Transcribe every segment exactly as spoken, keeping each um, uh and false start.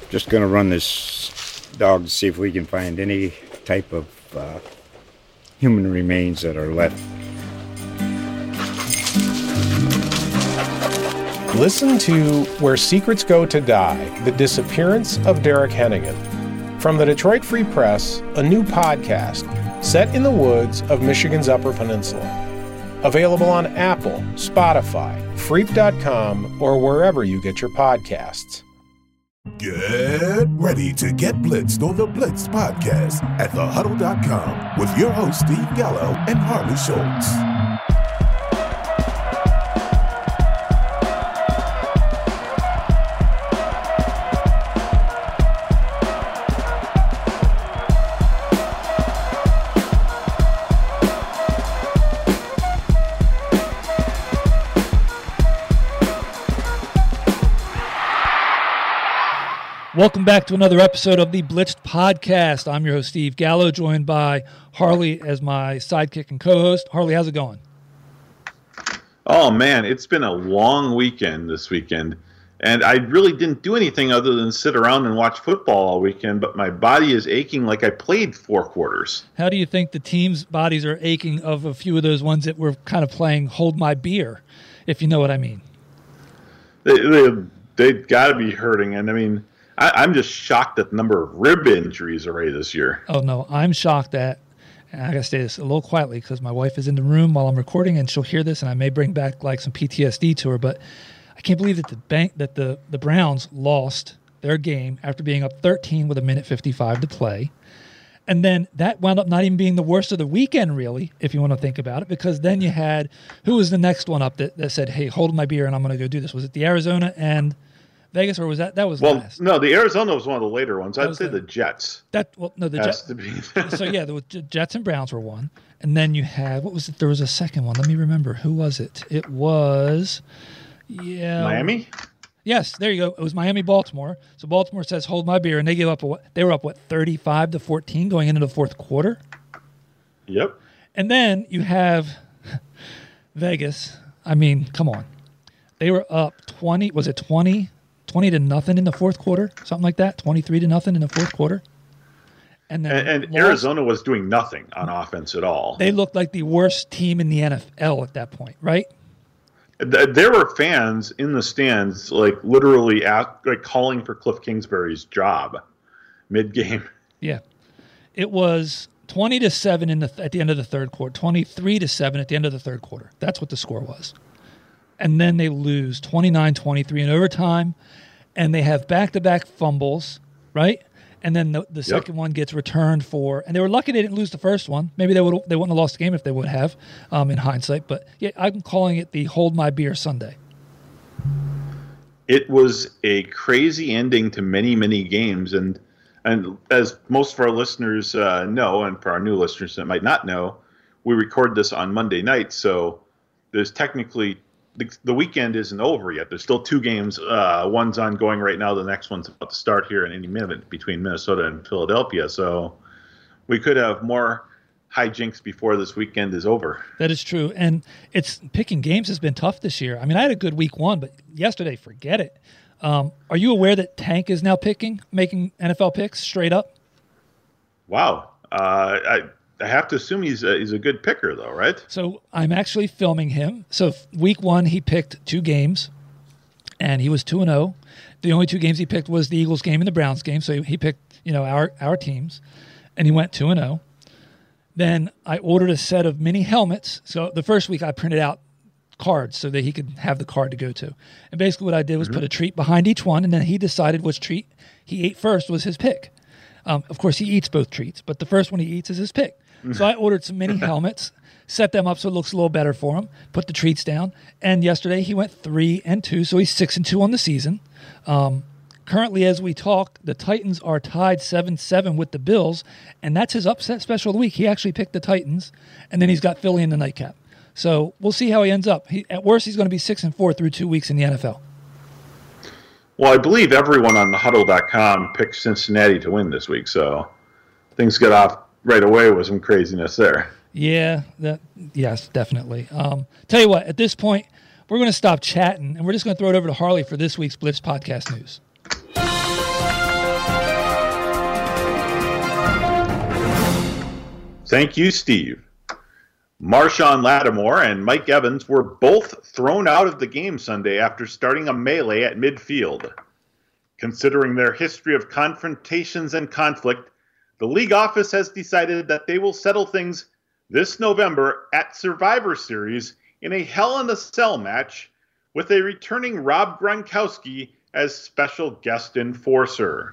just going to run this dog to see if we can find any type of uh, human remains that are left. Listen to Where Secrets Go to Die, The Disappearance of Derek Hennigan. From the Detroit Free Press, a new podcast set in the woods of Michigan's Upper Peninsula. Available on Apple, Spotify, Freep dot com, or wherever you get your podcasts. Get ready to get blitzed on the Blitz podcast at the huddle dot com with your hosts Steve Gallo and Harley Schultz. Welcome back to another episode of the Blitzed Podcast. I'm your host, Steve Gallo, joined by Harley as my sidekick and co-host. Harley, how's it going? Oh, man, it's been a long weekend this weekend, and I really didn't do anything other than sit around and watch football all weekend, but my body is aching like I played four quarters. How do you think the team's bodies are aching of a few of those ones that were kind of playing Hold My Beer, if you know what I mean? They, they, they've got to be hurting, and I mean... I, I'm just shocked at the number of rib injuries already this year. Oh, no, I'm shocked at, and I got to say this a little quietly because my wife is in the room while I'm recording, and she'll hear this, and I may bring back like some P T S D to her, but I can't believe that the bank that the, the Browns lost their game after being up thirteen with a minute fifty-five to play. And then that wound up not even being the worst of the weekend, really, if you want to think about it, because then you had, who was the next one up that, that said, hey, hold my beer and I'm going to go do this? Was it the Arizona and Vegas, or was that that was well? Last? No, the Arizona was one of the later ones. I'd say the, the Jets. That well, no, the Jets. To be. So yeah, the Jets and Browns were one, and then you had what was it? There was a second one. Let me remember. Who was it? It was yeah, Miami. Yes, there you go. It was Miami, Baltimore. So Baltimore says, "Hold my beer," and they gave up. A, what? They were up what thirty-five to fourteen going into the fourth quarter. Yep. And then you have Vegas. I mean, come on, they were up twenty. Was it twenty? twenty to nothing in the fourth quarter, something like that, twenty-three to nothing in the fourth quarter. And then and, and Arizona was doing nothing on offense at all. They looked like the worst team in the N F L at that point, right? There were fans in the stands, like literally at, like calling for Cliff Kingsbury's job mid-game. Yeah. It was twenty to seven in the at the end of the third quarter, twenty-three to seven at the end of the third quarter. That's what the score was. And then they lose twenty-nine twenty-three in overtime, and they have back-to-back fumbles, right? And then the, the second yep. one gets returned for, and they were lucky they didn't lose the first one. Maybe they would they wouldn't have lost the game if they would have, um, in hindsight. But yeah, I'm calling it the Hold My Beer Sunday. It was a crazy ending to many, many games, and and as most of our listeners uh, know, and for our new listeners that might not know, we record this on Monday night, so there's technically. The, the weekend isn't over yet. There's still two games. Uh, one's ongoing right now. The next one's about to start here in any minute between Minnesota and Philadelphia. So we could have more hijinks before this weekend is over. That is true. And it's picking games has been tough this year. I mean, I had a good week one, but yesterday, forget it. Um, are you aware that Tank is now picking, making N F L picks straight up? Wow. Uh, I I have to assume he's a, he's a good picker, though, right? So I'm actually filming him. So week one, he picked two games, and he was two and zero. The only two games he picked was the Eagles game and the Browns game. So he picked, you know, our our teams, and he went two and zero. Then I ordered a set of mini helmets. So the first week I printed out cards so that he could have the card to go to. And basically what I did was mm-hmm. put a treat behind each one, and then he decided which treat he ate first was his pick. Um, of course, he eats both treats, but the first one he eats is his pick. So I ordered some mini helmets, set them up so it looks a little better for him, put the treats down. And yesterday he went three and two, so he's six and two on the season. Um, currently, as we talk, the Titans are tied seven seven with the Bills, and that's his upset special of the week. He actually picked the Titans, and then he's got Philly in the nightcap. So we'll see how he ends up. He, at worst, he's going to be six and four through two weeks in the N F L. Well, I believe everyone on the huddle dot com picked Cincinnati to win this week, so things get off right away with some craziness there. Yeah, that, yes, definitely. Um, tell you what, at this point, we're going to stop chatting, and we're just going to throw it over to Harley for this week's Blitz Podcast News. Thank you, Steve. Marshawn Lattimore and Mike Evans were both thrown out of the game Sunday after starting a melee at midfield. Considering their history of confrontations and conflict, the league office has decided that they will settle things this November at Survivor Series in a Hell in a Cell match with a returning Rob Gronkowski as special guest enforcer.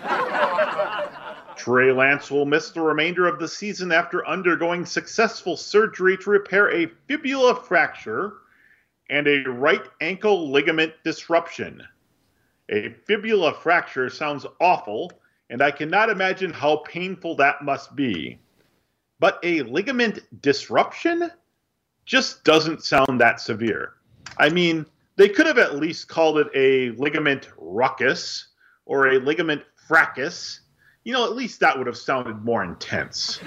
Trey Lance will miss the remainder of the season after undergoing successful surgery to repair a fibula fracture and a right ankle ligament disruption. A fibula fracture sounds awful, and I cannot imagine how painful that must be. But a ligament disruption just doesn't sound that severe. I mean, they could have at least called it a ligament ruckus or a ligament fracas. You know, at least that would have sounded more intense.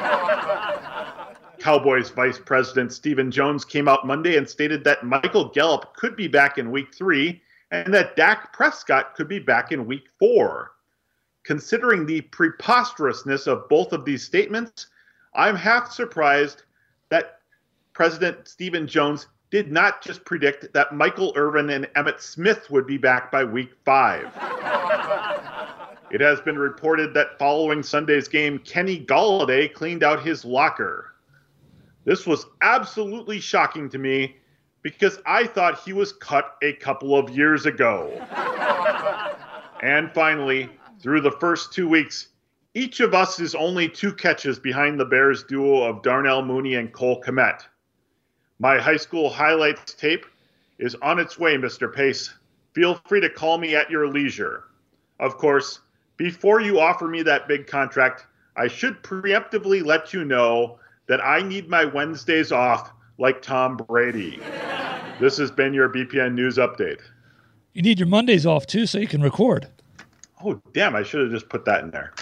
Cowboys Vice President Stephen Jones came out Monday and stated that Michael Gallup could be back in week three and that Dak Prescott could be back in week four. Considering the preposterousness of both of these statements, I'm half surprised that President Stephen Jones did not just predict that Michael Irvin and Emmitt Smith would be back by week five. It has been reported that following Sunday's game, Kenny Golladay cleaned out his locker. This was absolutely shocking to me because I thought he was cut a couple of years ago. And finally, through the first two weeks, each of us is only two catches behind the Bears duo of Darnell Mooney and Cole Kmet. My high school highlights tape is on its way, Mister Pace. Feel free to call me at your leisure. Of course, before you offer me that big contract, I should preemptively let you know that I need my Wednesdays off like Tom Brady. This has been your B P N News Update. You need your Mondays off, too, so you can record. Oh, damn, I should have just put that in there.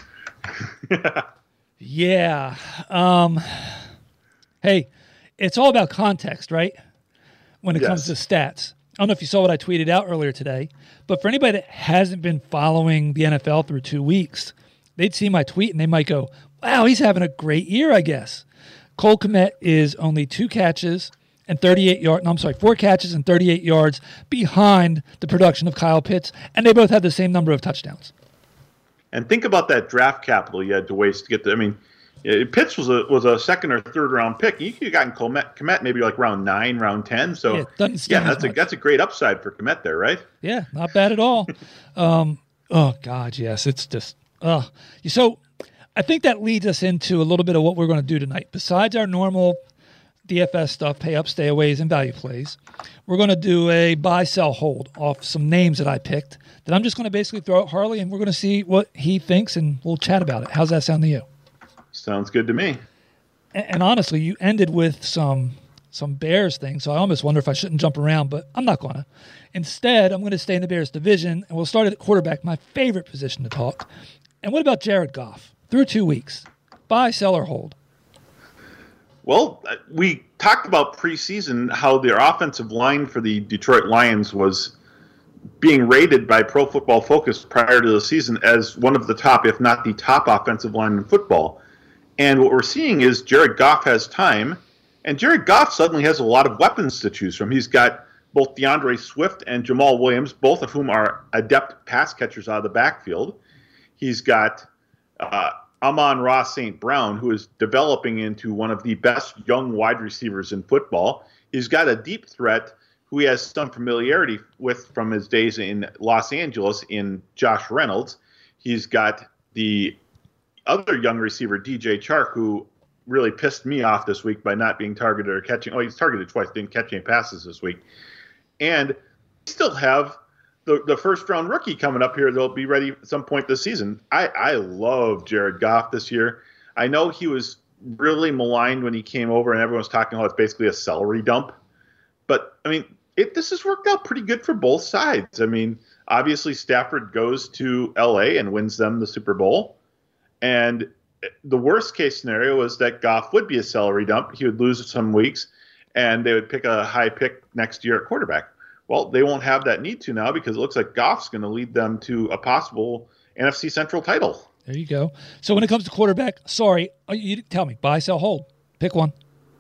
Yeah. Um, hey, it's all about context, right? When it Yes. comes to stats. I don't know if you saw what I tweeted out earlier today, but for anybody that hasn't been following the N F L through two weeks, they'd see my tweet and they might go, wow, he's having a great year, I guess. Cole Kmet is only two catches and thirty-eight yards. No, I'm sorry, four catches and thirty-eight yards behind the production of Kyle Pitts, and they both had the same number of touchdowns. And think about that draft capital you had to waste to get the. I mean, Pitts was a was a second or third round pick. You could have gotten Komet, Komet maybe like round nine, round ten. So Yeah, doesn't yeah, sting as that's a much. that's a great upside for Komet there, right? Yeah, not bad at all. um, oh God, yes, it's just. Uh, so I think that leads us into a little bit of what we're going to do tonight. Besides our normal D F S stuff, pay up, stay aways, and value plays, we're going to do a buy, sell, hold off some names that I picked that I'm just going to basically throw at Harley, and we're going to see what he thinks, and we'll chat about it. How's that sound to you? Sounds good to me. And, and honestly, you ended with some some Bears things, so I almost wonder if I shouldn't jump around, but I'm not going to. Instead, I'm going to stay in the Bears division, and we'll start at quarterback, my favorite position to talk. And what about Jared Goff? Through two weeks. Buy, sell, or hold? Well, we talked about preseason how their offensive line for the Detroit Lions was being rated by Pro Football Focus prior to the season as one of the top, if not the top offensive line in football. And what we're seeing is Jared Goff has time, and Jared Goff suddenly has a lot of weapons to choose from. He's got both DeAndre Swift and Jamal Williams, both of whom are adept pass catchers out of the backfield. He's got uh, Amon-Ra Saint Brown, who is developing into one of the best young wide receivers in football. He's got a deep threat who he has some familiarity with from his days in Los Angeles in Josh Reynolds. He's got the other young receiver, D J Chark, who really pissed me off this week by not being targeted or catching. Oh, he's targeted twice, didn't catch any passes this week. And still have the, the first-round rookie coming up here. They'll be ready at some point this season. I, I love Jared Goff this year. I know he was really maligned when he came over, and everyone was talking how it's basically a salary dump. But, I mean, it, this has worked out pretty good for both sides. I mean, obviously Stafford goes to L A and wins them the Super Bowl. And the worst-case scenario is that Goff would be a salary dump. He would lose some weeks, and they would pick a high pick next year at quarterback. Well, they won't have that need to now because it looks like Goff's going to lead them to a possible N F C Central title. There you go. So when it comes to quarterback, sorry, uh, you tell me, buy, sell, hold. Pick one.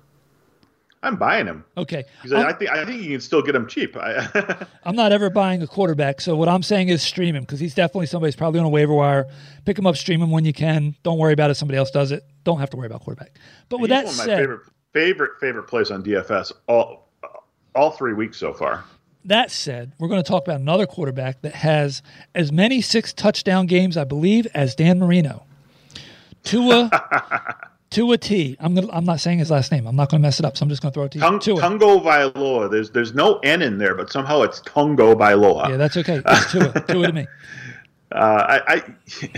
I'm buying him. Okay. Because I think I think you can still get him cheap. I, I'm not ever buying a quarterback, so what I'm saying is stream him because he's definitely somebody who's probably on a waiver wire. Pick him up, stream him when you can. Don't worry about it. Somebody else does it. Don't have to worry about quarterback. But with he's that one of my said, favorite favorite favorite plays on D F S all all three weeks so far. That said, we're going to talk about another quarterback that has as many six touchdown games, I believe, as Dan Marino. Tua. Tua T. I'm gonna, I'm not saying his last name. I'm not going to mess it up, so I'm just going to throw it to you. Tung, Tua. Tungo Vailoa. There's there's no N in there, but somehow it's Tungo Vailoa. Yeah, that's okay. It's Tua. Tua to me. Uh, I, I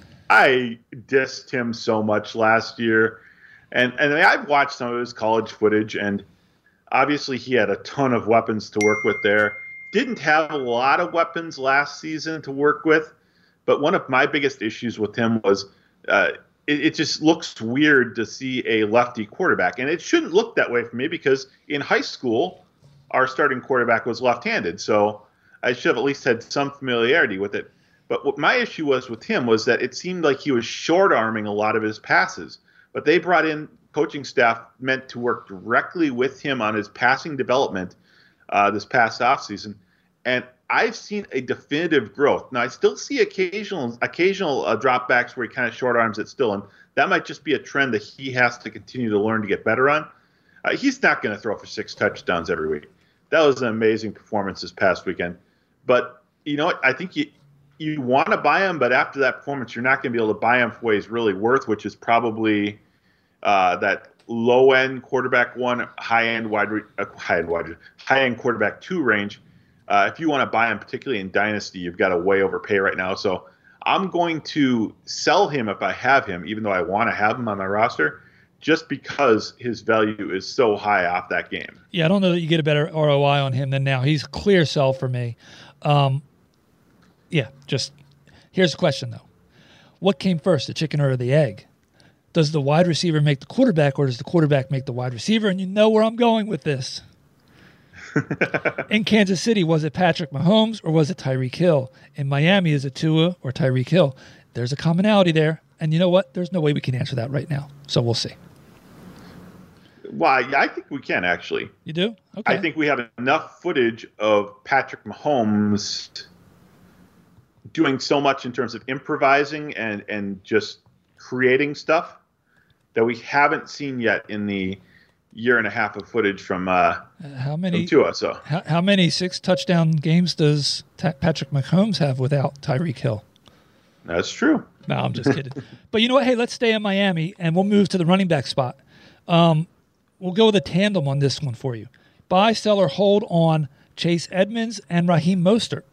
I dissed him so much last year, and and I've watched some of his college footage, and obviously he had a ton of weapons to work with there. Didn't have a lot of weapons last season to work with, but one of my biggest issues with him was. Uh, It, it just looks weird to see a lefty quarterback. And it shouldn't look that way for me because in high school, our starting quarterback was left-handed. So I should have at least had some familiarity with it. But what my issue was with him was that it seemed like he was short-arming a lot of his passes. But they brought in coaching staff meant to work directly with him on his passing development uh, this past offseason. And I've seen a definitive growth. Now, I still see occasional occasional uh, dropbacks where he kind of short arms it still, and that might just be a trend that he has to continue to learn to get better on. Uh, he's not going to throw for six touchdowns every week. That was an amazing performance this past weekend. But you know what? I think you you want to buy him, but after that performance, you're not going to be able to buy him for what he's really worth, which is probably uh, that low end quarterback one, high end wide uh, high end wide high end quarterback two range. Uh, if you want to buy him, particularly in Dynasty, you've got to way overpay right now. So I'm going to sell him if I have him, even though I want to have him on my roster, just because his value is so high off that game. Yeah, I don't know that you get a better R O I on him than now. He's a clear sell for me. Um, yeah, just here's the question, though. What came first, the chicken or the egg? Does the wide receiver make the quarterback, or does the quarterback make the wide receiver? And you know where I'm going with this. In Kansas City, was it Patrick Mahomes or was it Tyreek Hill? In Miami, is it Tua or Tyreek Hill? There's a commonality there. And you know what? There's no way we can answer that right now. So we'll see. Well, I think we can, actually. You do? Okay. I think we have enough footage of Patrick Mahomes doing so much in terms of improvising and, and just creating stuff that we haven't seen yet in the year and a half of footage from uh, how many from Tua. So how, how many six touchdown games does Ta- Patrick Mahomes have without Tyreek Hill? That's true. No, I'm just kidding. But you know what? Hey, let's stay in Miami and we'll move to the running back spot. Um, we'll go with a tandem on this one for you. Buy, sell, or hold on Chase Edmonds and Raheem Mostert.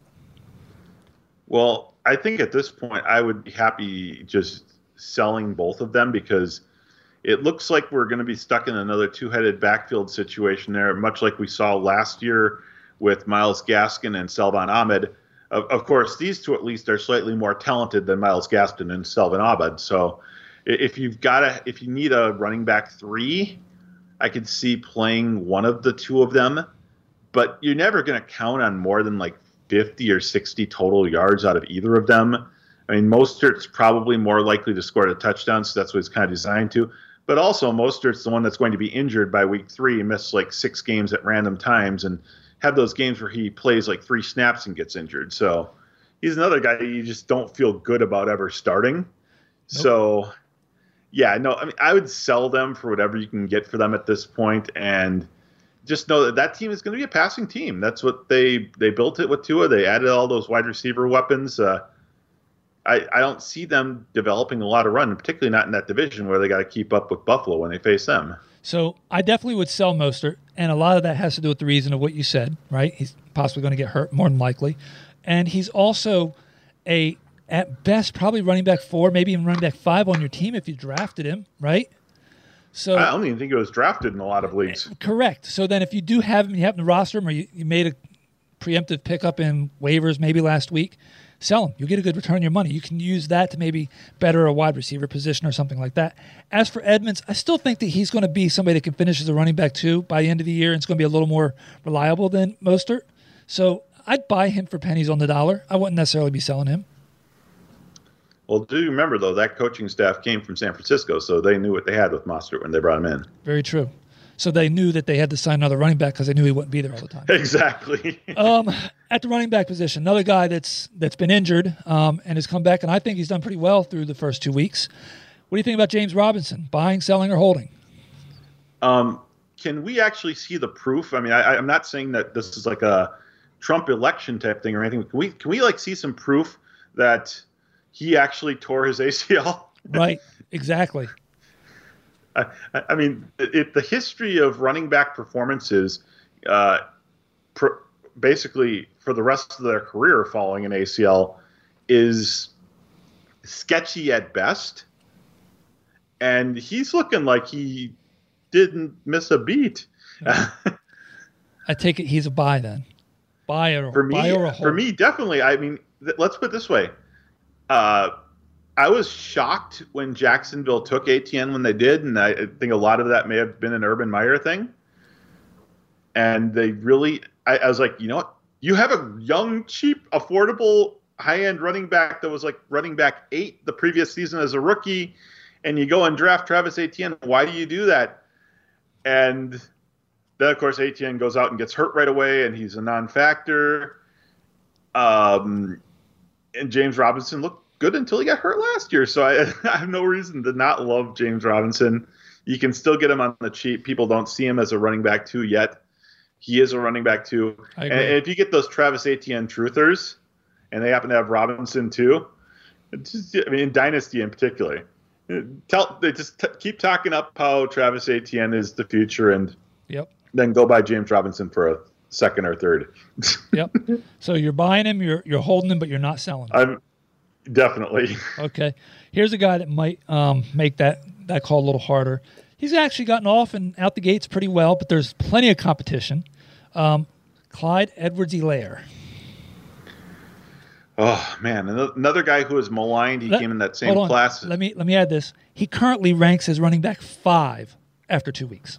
Well, I think at this point I would be happy just selling both of them because it looks like we're going to be stuck in another two-headed backfield situation there, much like we saw last year with Myles Gaskin and Salvon Ahmed. Of, of course, these two at least are slightly more talented than Myles Gaskin and Salvon Ahmed. So if you've got a, if you need a running back three, I could see playing one of the two of them, but you're never going to count on more than like fifty or sixty total yards out of either of them. I mean, Mostert's probably more likely to score a touchdown, so that's what it's kind of designed to. But also, Mostert's the one that's going to be injured by week three and miss like six games at random times and have those games where he plays like three snaps and gets injured. So he's another guy you just don't feel good about ever starting. Nope. So, yeah, no, I mean, I would sell them for whatever you can get for them at this point and just know that that team is going to be a passing team. That's what they, they built it with Tua. They added all those wide receiver weapons. Uh, I, I don't see them developing a lot of run, particularly not in that division where they got to keep up with Buffalo when they face them. So I definitely would sell Mostert, and a lot of that has to do with the reason of what you said, right? He's possibly going to get hurt, more than likely. And he's also a, at best, probably running back four, maybe even running back five on your team if you drafted him, right? So I don't even think he was drafted in a lot of leagues. Correct. So then if you do have him, you happen to roster him, or you, you made a preemptive pickup in waivers maybe last week, sell him. You'll get a good return on your money. You can use that to maybe better a wide receiver position or something like that. As for Edmonds, I still think that he's going to be somebody that can finish as a running back too by the end of the year, and it's going to be a little more reliable than Mostert. So I'd buy him for pennies on the dollar. I wouldn't necessarily be selling him. Well, do you remember, though, that coaching staff came from San Francisco, so they knew what they had with Mostert when they brought him in. Very true. So they knew that they had to sign another running back because they knew he wouldn't be there all the time. Exactly. um, at the running back position, another guy that's that's been injured um, and has come back, and I think he's done pretty well through the first two weeks. What do you think about James Robinson? Buying, selling, or holding? Um, can we actually see the proof? I mean, I, I'm not saying that this is like a Trump election type thing or anything. Can we can we like see some proof that he actually tore his A C L? Right. Exactly. I, I mean, it, the history of running back performances, uh, pr- basically for the rest of their career following an A C L, is sketchy at best. And he's looking like he didn't miss a beat. I take it he's a buy then. Buy or for me, buy or a hold. For me, definitely. I mean, th- let's put it this way. Uh, I was shocked when Jacksonville took A T N when they did, and I think a lot of that may have been an Urban Meyer thing. And they really, I, I was like, you know what? You have a young, cheap, affordable, high-end running back that was like running back eight the previous season as a rookie, and you go and draft Travis Etienne. Why do you do that? And then, of course, Etienne goes out and gets hurt right away, and he's a non-factor. Um, and James Robinson looked good until he got hurt last year. So I, I have no reason to not love James Robinson. You can still get him on the cheap. People don't see him as a running back two yet. He is a running back two. And if you get those Travis Etienne truthers, and they happen to have Robinson too, it's just, I mean, in Dynasty in particular, tell they just t- keep talking up how Travis Etienne is the future, and yep. then go buy James Robinson for a second or third. Yep. So you're buying him, you're you're holding him, but you're not selling him. I'm definitely. Okay. Here's a guy that might um, make that, that call a little harder. He's actually gotten off and out the gates pretty well, but there's plenty of competition. Um, Clyde Edwards-Helaire. Oh, man. Another guy who was maligned. He let, came in that same class. Let me let me add this. He currently ranks as running back five after two weeks.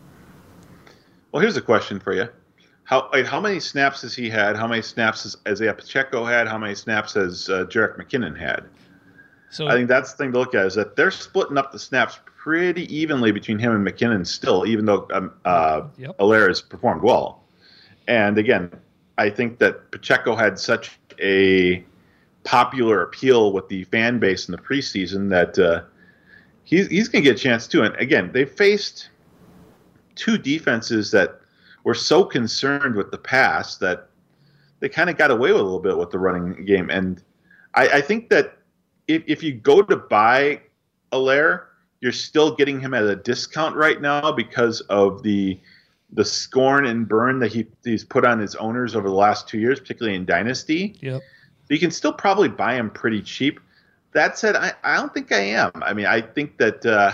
Well, here's a question for you. How like, how many snaps has he had? How many snaps has Isaiah Pacheco had? How many snaps has uh, Jerick McKinnon had? So I think that's the thing to look at, is that they're splitting up the snaps pretty evenly between him and McKinnon still, even though um, uh, yep. Helaire has performed well. And again, I think that Pacheco had such a popular appeal with the fan base in the preseason that uh, he's, he's going to get a chance too. And again, they faced two defenses that were so concerned with the pass that they kind of got away with a little bit with the running game. And I, I think that if, if you go to buy Helaire, you're still getting him at a discount right now because of the the scorn and burn that he he's put on his owners over the last two years, particularly in Dynasty. Yep. So you can still probably buy him pretty cheap. That said, I, I don't think I am. I mean, I think that uh,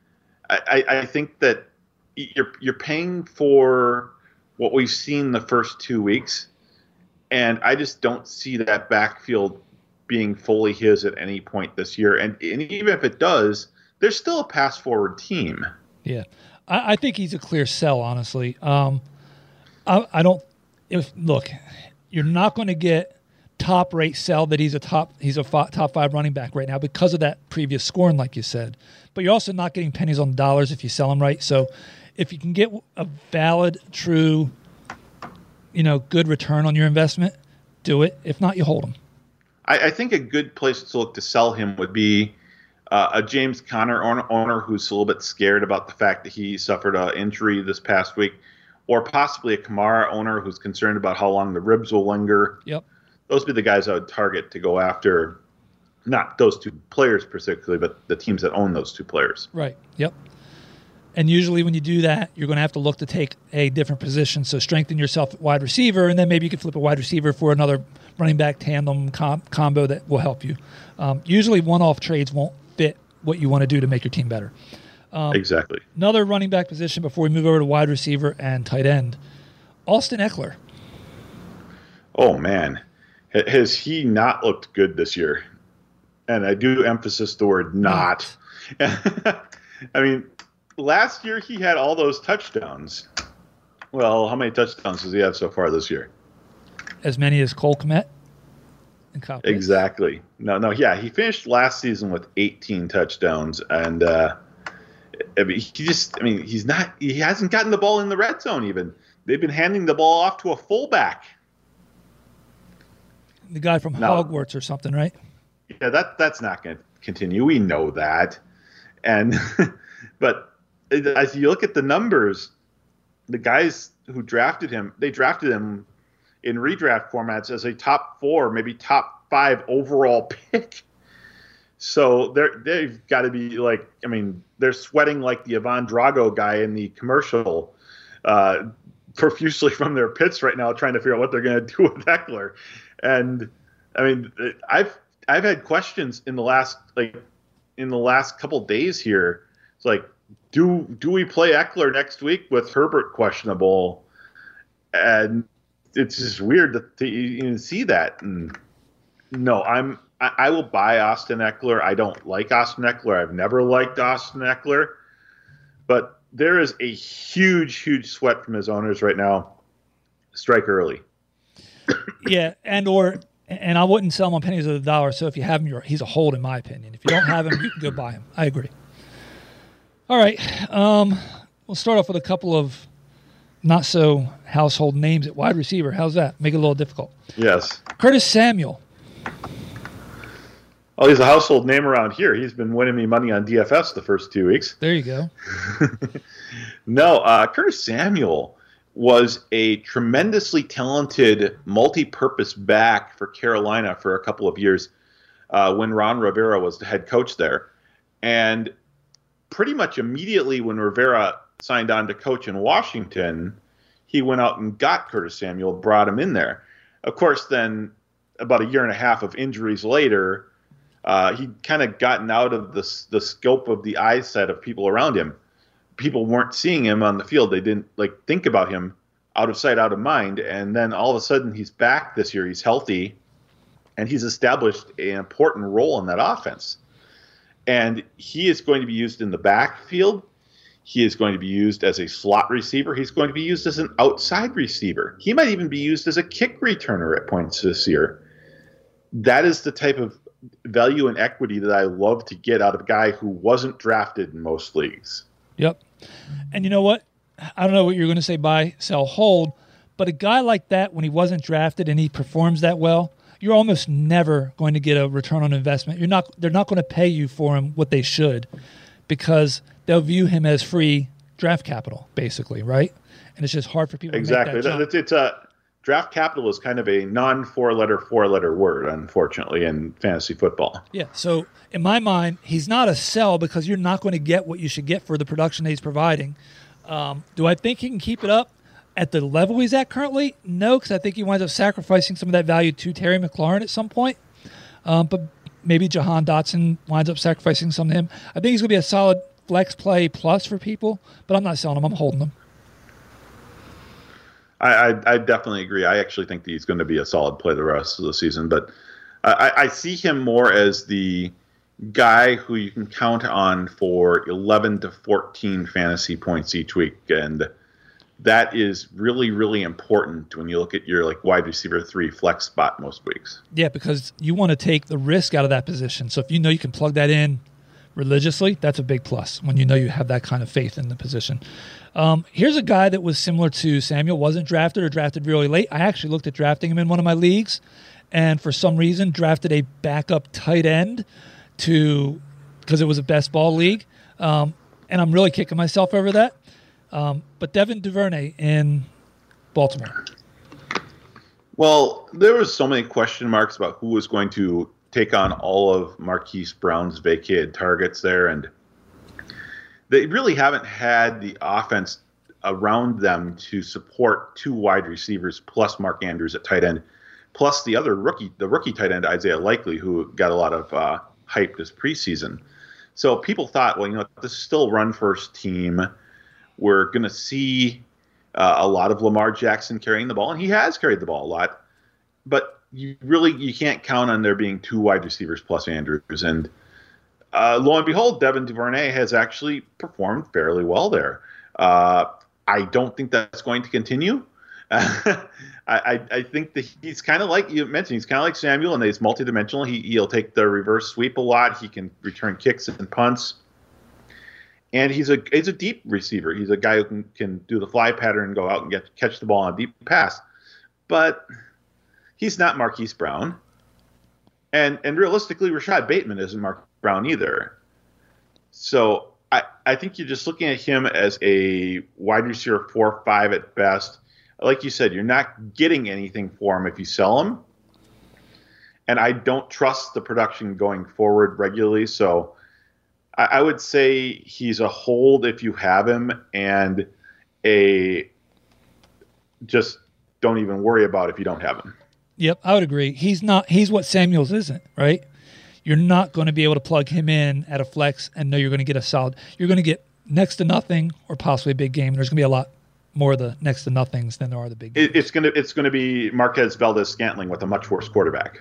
I, I think that you're you're paying for what we've seen the first two weeks, and I just don't see that backfield being fully his at any point this year. And, and even if it does, there's still a pass-forward team. Yeah, I, I think he's a clear sell, honestly. Um, I, I don't. If look, you're not going to get top rate sell that he's a top he's a f- top five running back right now because of that previous scoring, like you said. But you're also not getting pennies on the dollars if you sell him right. So if you can get a valid, true, you know, good return on your investment, do it. If not, you hold him. I, I think a good place to look to sell him would be uh, a James Conner owner, owner who's a little bit scared about the fact that he suffered an injury this past week, or possibly a Kamara owner who's concerned about how long the ribs will linger. Yep. Those would be the guys I would target to go after, not those two players particularly, but the teams that own those two players. Right. Yep. And usually when you do that, you're going to have to look to take a different position. So strengthen yourself at wide receiver, and then maybe you can flip a wide receiver for another running back tandem com- combo that will help you. Um, usually one-off trades won't fit what you want to do to make your team better. Um, exactly. Another running back position before we move over to wide receiver and tight end, Austin Eckler. Oh, man. Has he not looked good this year? And I do emphasize the word not. I mean, last year he had all those touchdowns. Well, how many touchdowns does he have so far this year? As many as Cole Kmet? in Kyle Pitts. Exactly. No, no, yeah, he finished last season with eighteen touchdowns, and uh, I mean, he just, I mean, he's not, he hasn't gotten the ball in the red zone even. They've been handing the ball off to a fullback. The guy from No. Hogwarts or something, right? Yeah, that that's not going to continue. We know that, and but as you look at the numbers, the guys who drafted him, they drafted him in redraft formats as a top four, maybe top five overall pick. So they're they've got to be like, I mean, they're sweating like the Ivan Drago guy in the commercial, uh, profusely from their pits right now, trying to figure out what they're going to do with Eckler. And I mean, I've I've had questions in the last like in the last couple days here. It's like, do do we play Eckler next week with Herbert questionable? And it's just weird to, to even see that. And no, I'm I, I will buy Austin Eckler. I don't like Austin Eckler. I've never liked Austin Eckler, but there is a huge, huge sweat from his owners right now. Strike early. Yeah, and or and I wouldn't sell him on pennies of the dollar. So if you have him, you're, he's a hold in my opinion. If you don't have him, you can go buy him. I agree. All right, um, we'll start off with a couple of not so household names at wide receiver. How's that? Make it a little difficult. Yes. Curtis Samuel. Oh, he's a household name around here. He's been winning me money on D F S the first two weeks. There you go. No, uh, Curtis Samuel was a tremendously talented multi-purpose back for Carolina for a couple of years uh, when Ron Rivera was the head coach there. And pretty much immediately when Rivera signed on to coach in Washington, he went out and got Curtis Samuel, brought him in there. Of course, then about a year and a half of injuries later, uh, he'd kind of gotten out of the, the scope of the eyesight of people around him. People weren't seeing him on the field. They didn't like think about him, out of sight, out of mind. And then all of a sudden he's back this year. He's healthy and he's established an important role in that offense. And he is going to be used in the backfield. He is going to be used as a slot receiver. He's going to be used as an outside receiver. He might even be used as a kick returner at points this year. That is the type of value and equity that I love to get out of a guy who wasn't drafted in most leagues. Yep. And you know what? I don't know what you're going to say buy, sell, hold, but a guy like that, when he wasn't drafted and he performs that well, you're almost never going to get a return on investment. You're not. They're not going to pay you for him what they should, because they'll view him as free draft capital, basically, right? And it's just hard for people exactly. to make that jump. It's, it's a draft capital is kind of a non-four-letter, four-letter word, unfortunately, in fantasy football. Yeah. So in my mind, he's not a sell because you're not going to get what you should get for the production that he's providing. Um, do I think he can keep it up at the level he's at currently? No, because I think he winds up sacrificing some of that value to Terry McLaurin at some point. Um, but maybe Jahan Dotson winds up sacrificing some to him. I think he's going to be a solid flex play plus for people, but I'm not selling him. I'm holding him. I, I, I definitely agree. I actually think that he's going to be a solid play the rest of the season, but I, I see him more as the guy who you can count on for eleven to fourteen fantasy points each week, and that is really, really important when you look at your like wide receiver three flex spot most weeks. Yeah, because you want to take the risk out of that position. So if you know you can plug that in religiously, that's a big plus when you know you have that kind of faith in the position. Um, here's a guy that was similar to Samuel, wasn't drafted or drafted really late. I actually looked at drafting him in one of my leagues, and for some reason drafted a backup tight end to because it was a best ball league, um, and I'm really kicking myself over that. Um, but Devin Duvernay in Baltimore. Well, there was so many question marks about who was going to take on all of Marquise Brown's vacated targets there, and they really haven't had the offense around them to support two wide receivers plus Mark Andrews at tight end, plus the other rookie, the rookie tight end Isaiah Likely, who got a lot of uh, hype this preseason. So people thought, well, you know, this is still a run-first team. We're going to see uh, a lot of Lamar Jackson carrying the ball, and he has carried the ball a lot. But you really you can't count on there being two wide receivers plus Andrews. And uh, lo and behold, Devin Duvernay has actually performed fairly well there. Uh, I don't think that's going to continue. I, I, I think that he's kind of like you mentioned. He's kind of like Samuel, and he's multidimensional. He he'll take the reverse sweep a lot. He can return kicks and punts, and he's a he's a deep receiver. He's a guy who can, can do the fly pattern and go out and get catch the ball on a deep pass. But he's not Marquise Brown, and and realistically, Rashad Bateman isn't Marquise Brown either. So I I think you're just looking at him as a wide receiver four or five at best. Like you said, you're not getting anything for him if you sell him. And I don't trust the production going forward regularly. So I, I would say he's a hold if you have him, and a just don't even worry about if you don't have him. Yep, I would agree. He's not. He's what Samuels isn't, right? You're not going to be able to plug him in at a flex and know you're going to get a solid. You're going to get next to nothing or possibly a big game. There's going to be a lot more of the next to nothings than there are the big games. It, it's gonna it's gonna be Marquez Valdez-Scantling with a much worse quarterback.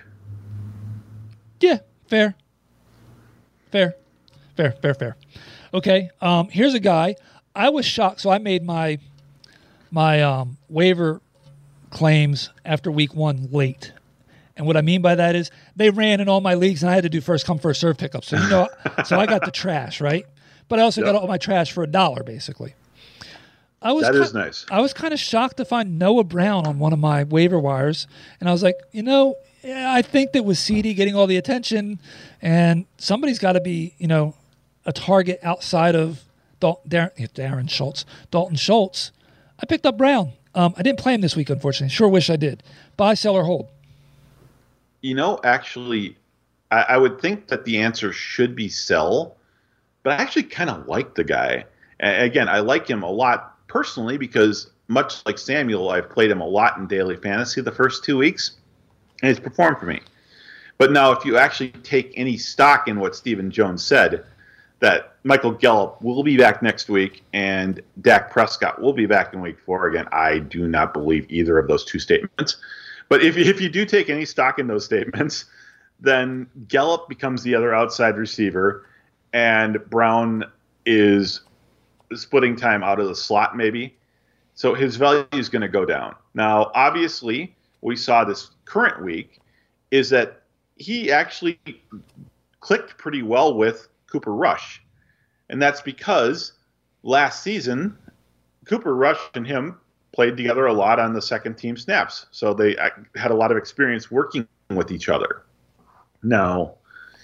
Yeah, fair, fair, fair, fair, fair. Okay, um, here's a guy. I was shocked. So I made my my um, waiver claims after week one late, and what I mean by that is they ran in all my leagues, and I had to do first come first serve pickups. So you know, so I got the trash right, but I also Yep. got all my trash for a dollar basically. I was That ki- is nice. I was kind of shocked to find Noah Brown on one of my waiver wires, and I was like, you know, yeah, I think that with C D getting all the attention, and somebody's got to be, you know, a target outside of Dal- Darren, Darren Schultz, Dalton Schultz. I picked up Brown. Um, I didn't play him this week, unfortunately. Sure wish I did. Buy, sell, or hold. You know, actually, I, I would think that the answer should be sell, but I actually kind of like the guy. And again, I like him a lot personally because, much like Samuel, I've played him a lot in daily fantasy the first two weeks, and he's performed for me. But now, if you actually take any stock in what Stephen Jones said, that Michael Gallup will be back next week and Dak Prescott will be back in week four again, I do not believe either of those two statements. But if, if you do take any stock in those statements, then Gallup becomes the other outside receiver, and Brown is splitting time out of the slot maybe. So his value is going to go down. Now, obviously, we saw this current week is that he actually clicked pretty well with Cooper Rush. And that's because last season, Cooper Rush and him played together a lot on the second team snaps. So they had a lot of experience working with each other. Now,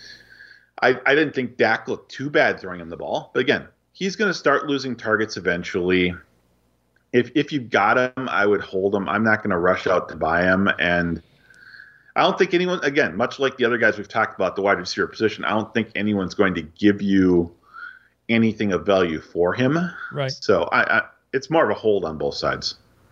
I, I didn't think Dak looked too bad throwing him the ball. But again, he's going to start losing targets eventually. If if you've got him, I would hold him. I'm not going to rush out to buy him. And I don't think anyone, again, much like the other guys we've talked about, the wide receiver position, I don't think anyone's going to give you anything of value for him. Right. So I, I it's more of a hold on both sides.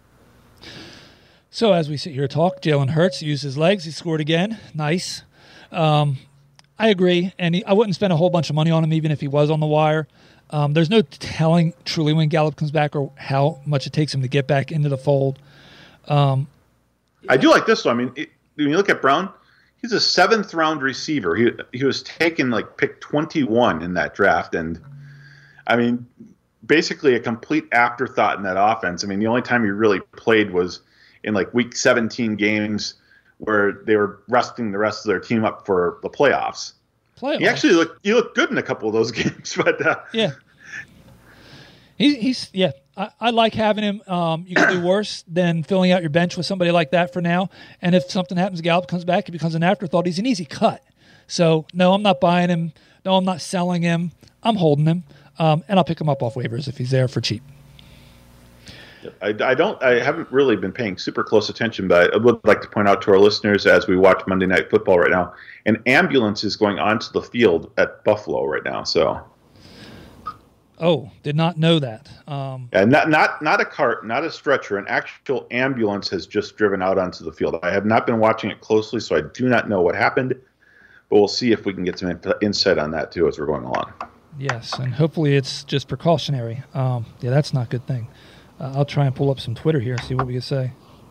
So as we sit here talk, Jalen Hurts used his legs. He scored again. Nice. Um, I agree. And he, I wouldn't spend a whole bunch of money on him even if he was on the wire. Um, there's no telling truly when Gallup comes back or how much it takes him to get back into the fold. Um, I do like this though. I mean, it, when you look at Brown, he's a seventh round receiver. He he was taken like pick twenty-one in that draft, and I mean, basically a complete afterthought in that offense. I mean, the only time he really played was in like week seventeen games where they were resting the rest of their team up for the playoffs. Playoffs. He actually looked he looked good in a couple of those games, but uh, yeah, he's he's yeah. I, I like having him. Um, you can do worse than filling out your bench with somebody like that for now. And if something happens, Gallup comes back, he becomes an afterthought. He's an easy cut. So no, I'm not buying him. No, I'm not selling him. I'm holding him, um, and I'll pick him up off waivers if he's there for cheap. I, I don't. I haven't really been paying super close attention, but I would like to point out to our listeners as we watch Monday Night Football right now, an ambulance is going onto the field at Buffalo right now. So, oh, did not know that. Um, and not not not a cart, not a stretcher, an actual ambulance has just driven out onto the field. I have not been watching it closely, so I do not know what happened, but we'll see if we can get some insight on that too as we're going along. Yes, and hopefully it's just precautionary. Um, yeah, that's not a good thing. Uh, I'll try and pull up some Twitter here, see what we can say.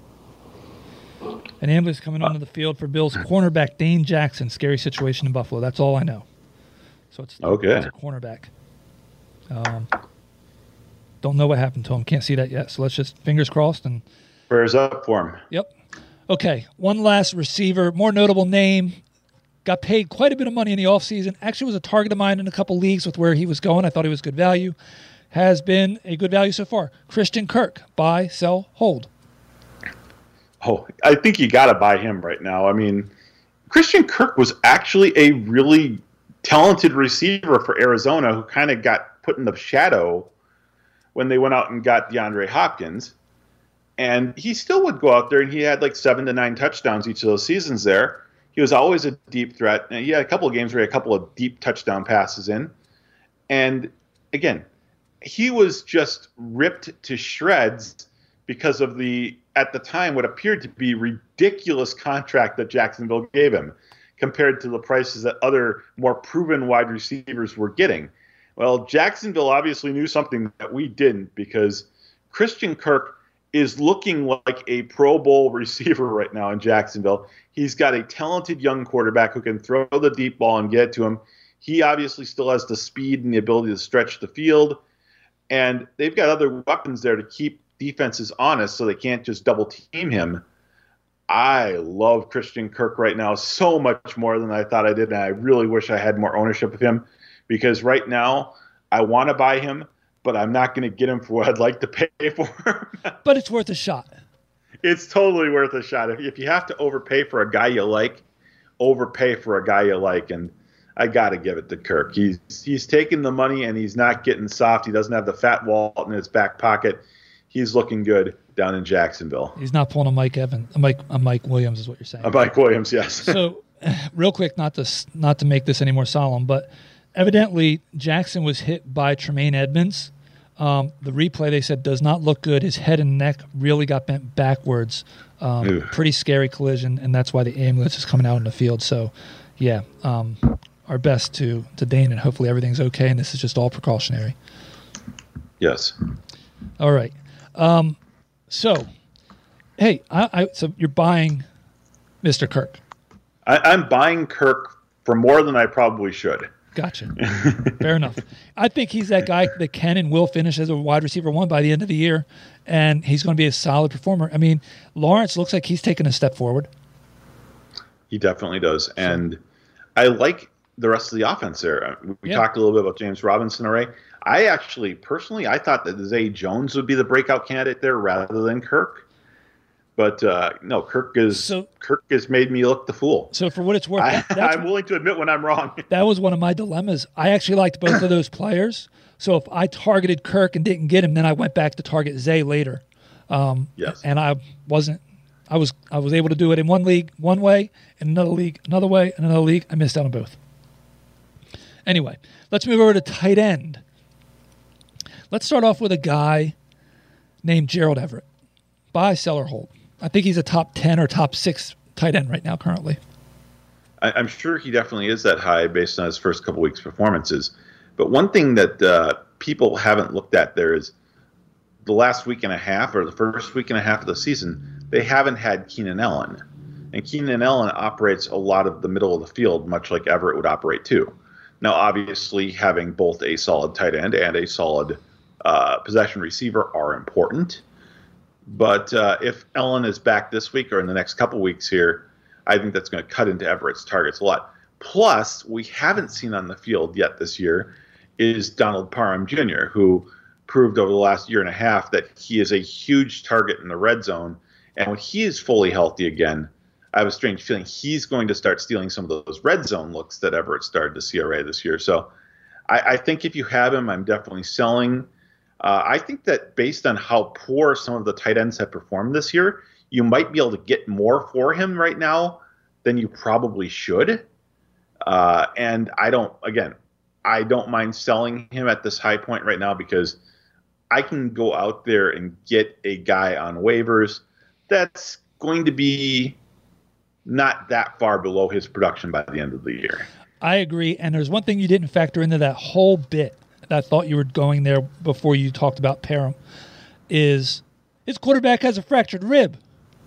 An ambulance coming onto the field for Bills cornerback Dane Jackson. Scary situation in Buffalo. That's all I know. So it's, okay. It's a cornerback. Um, don't know what happened to him. Can't see that yet. So let's just fingers crossed and Prayers up for him. Yep. Okay, one last receiver, more notable name. Got paid quite a bit of money in the offseason. Actually was a target of mine in a couple leagues with where he was going. I thought he was good value. Has been a good value so far. Christian Kirk, buy, sell, hold. Oh, I think you got to buy him right now. I mean, Christian Kirk was actually a really talented receiver for Arizona who kind of got put in the shadow when they went out and got DeAndre Hopkins. And he still would go out there, and he had like seven to nine touchdowns each of those seasons there. He was always a deep threat. And he had a couple of games where he had a couple of deep touchdown passes in. And again, he was just ripped to shreds because of the, at the time, what appeared to be ridiculous contract that Jacksonville gave him compared to the prices that other more proven wide receivers were getting. Well, Jacksonville obviously knew something that we didn't, because Christian Kirk is looking like a Pro Bowl receiver right now in Jacksonville. He's got a talented young quarterback who can throw the deep ball and get it to him. He obviously still has the speed and the ability to stretch the field. And they've got other weapons there to keep defenses honest so they can't just double team him. I love Christian Kirk right now so much more than I thought I did, and I really wish I had more ownership of him, because right now I want to buy him, but I'm not going to get him for what I'd like to pay for him. But it's worth a shot. It's totally worth a shot. If, if you have to overpay for a guy you like, overpay for a guy you like, and I got to give it to Kirk. He's he's taking the money, and he's not getting soft. He doesn't have the fat wallet in his back pocket. He's looking good down in Jacksonville. He's not pulling a Mike Evans, a Mike, a Mike Williams is what you're saying. A Mike Williams, yes. So, real quick, not to not to make this any more solemn, but evidently Jackson was hit by Tremaine Edmonds. Um, the replay, they said, does not look good. His head and neck really got bent backwards. Um, pretty scary collision, and that's why the ambulance is coming out in the field. So, yeah, um, our best to to Dane, and hopefully everything's okay, and this is just all precautionary. Yes. All right. Um, so, hey, I, I so you're buying Mister Kirk. I, I'm buying Kirk for more than I probably should. Gotcha. Fair enough. I think he's that guy that can and will finish as a wide receiver one by the end of the year, and he's going to be a solid performer. I mean, Lawrence looks like he's taken a step forward. He definitely does. And I like the rest of the offense there. We yeah. talked a little bit about James Robinson already. I actually, personally, I thought that Zay Jones would be the breakout candidate there rather than Kirk. But uh, no, Kirk is so, Kirk has made me look the fool. So for what it's worth, I, that, I'm willing to admit when I'm wrong. That was one of my dilemmas. I actually liked both of those players. So if I targeted Kirk and didn't get him, then I went back to target Zay later. Um, yes. And I wasn't. I was I was able to do it in one league one way, in another league another way, in another league I missed out on both. Anyway, let's move over to tight end. Let's start off with a guy named Gerald Everett. Buy, sell, or hold. I think he's a top ten or top six tight end right now currently. I, I'm sure he definitely is that high based on his first couple weeks' performances. But one thing that uh, people haven't looked at there is the last week and a half or the first week and a half of the season, they haven't had Keenan Allen. And Keenan Allen operates a lot of the middle of the field, much like Everett would operate too. Now, obviously, having both a solid tight end and a solid uh, possession receiver are important. But uh, if Ellen is back this week or in the next couple weeks here, I think that's going to cut into Everett's targets a lot. Plus, we haven't seen on the field yet this year is Donald Parham Junior, who proved over the last year and a half that he is a huge target in the red zone. And when he is fully healthy again, I have a strange feeling he's going to start stealing some of those red zone looks that Everett started to C R A this year. So I, I think if you have him, I'm definitely selling. Uh, I think that based on how poor some of the tight ends have performed this year, you might be able to get more for him right now than you probably should. Uh, and I don't, again, I don't mind selling him at this high point right now because I can go out there and get a guy on waivers that's going to be not that far below his production by the end of the year. I agree. And there's one thing you didn't factor into that whole bit. I thought you were going there before you talked about Parham, is his quarterback has a fractured rib.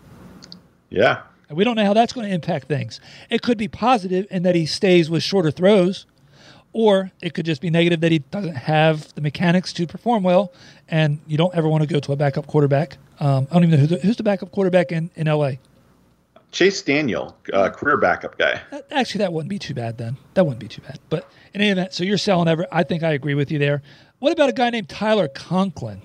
Yeah. And we don't know how that's going to impact things. It could be positive in that he stays with shorter throws, or it could just be negative that he doesn't have the mechanics to perform well, and you don't ever want to go to a backup quarterback. Um, I don't even know who's the, who's the backup quarterback in, in L A. Chase Daniel, uh, career backup guy. Actually, that wouldn't be too bad then. That wouldn't be too bad. But in any event, so you're selling Everett. I think I agree with you there. What about a guy named Tyler Conklin?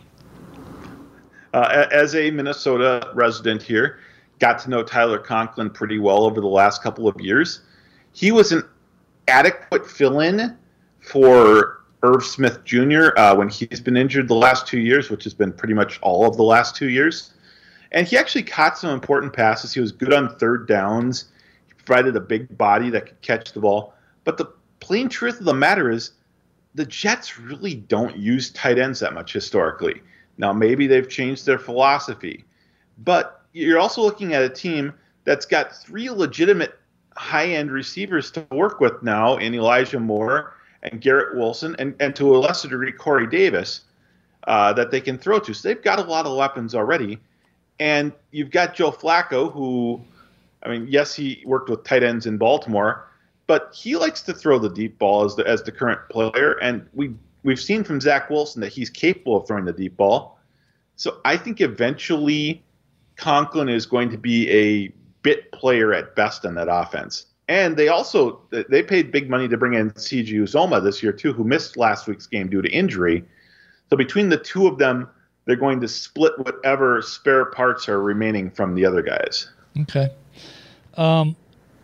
Uh, as a Minnesota resident here, got to know Tyler Conklin pretty well over the last couple of years. He was an adequate fill-in for Irv Smith Junior Uh, when he's been injured the last two years, which has been pretty much all of the last two years. And he actually caught some important passes. He was good on third downs. He provided a big body that could catch the ball. But the plain truth of the matter is the Jets really don't use tight ends that much historically. Now, maybe they've changed their philosophy. But you're also looking at a team that's got three legitimate high-end receivers to work with now in Elijah Moore and Garrett Wilson, and, and to a lesser degree, Corey Davis, uh, that they can throw to. So they've got a lot of weapons already. And you've got Joe Flacco, who, I mean, yes, he worked with tight ends in Baltimore, but he likes to throw the deep ball as the, as the current player. And we, we've seen from Zach Wilson that he's capable of throwing the deep ball. So I think eventually Conklin is going to be a bit player at best in that offense. And they also, they paid big money to bring in C J Uzomah this year too, who missed last week's game due to injury. So between the two of them, they're going to split whatever spare parts are remaining from the other guys. Okay. Um,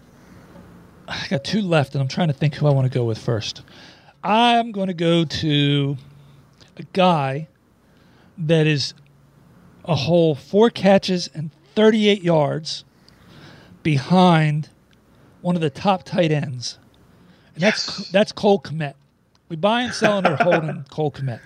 I got two left, and I'm trying to think who I want to go with first. I'm going to go to a guy that is a whole four catches and thirty-eight yards behind one of the top tight ends. And Yes. that's that's Cole Kmet. We buy and sell and are holding Cole Kmet.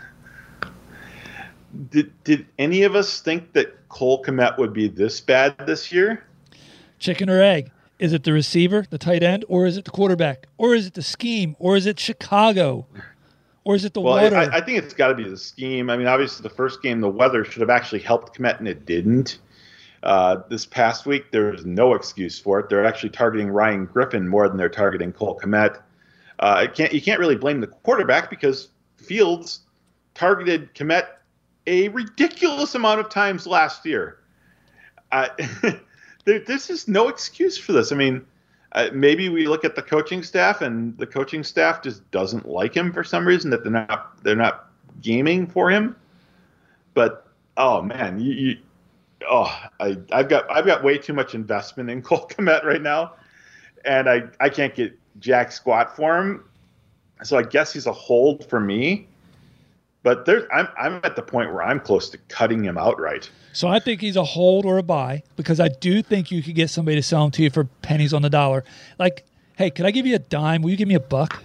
Did did any of us think that Cole Kmet would be this bad this year? Chicken or egg? Is it the receiver, the tight end, or is it the quarterback? Or is it the scheme? Or is it Chicago? Or is it the Well, water? I, I think it's got to be the scheme. I mean, obviously, the first game, the weather should have actually helped Kmet, and it didn't. Uh, this past week, there was no excuse for it. They're actually targeting Ryan Griffin more than they're targeting Cole Kmet. Uh, it can't, you can't really blame the quarterback because Fields targeted Kmet a ridiculous amount of times last year. Uh, there, there's just no excuse for this. I mean, uh, maybe we look at the coaching staff, and the coaching staff just doesn't like him for some reason, that they're not they're not gaming for him. But oh man, you, you oh I I've got I've got way too much investment in Cole Kmet right now, and I I can't get jack squat for him. So I guess he's a hold for me. But there, I'm I'm at the point where I'm close to cutting him outright. So I think he's a hold or a buy, because I do think you could get somebody to sell him to you for pennies on the dollar. Like, hey, could I give you a dime? Will you give me a buck?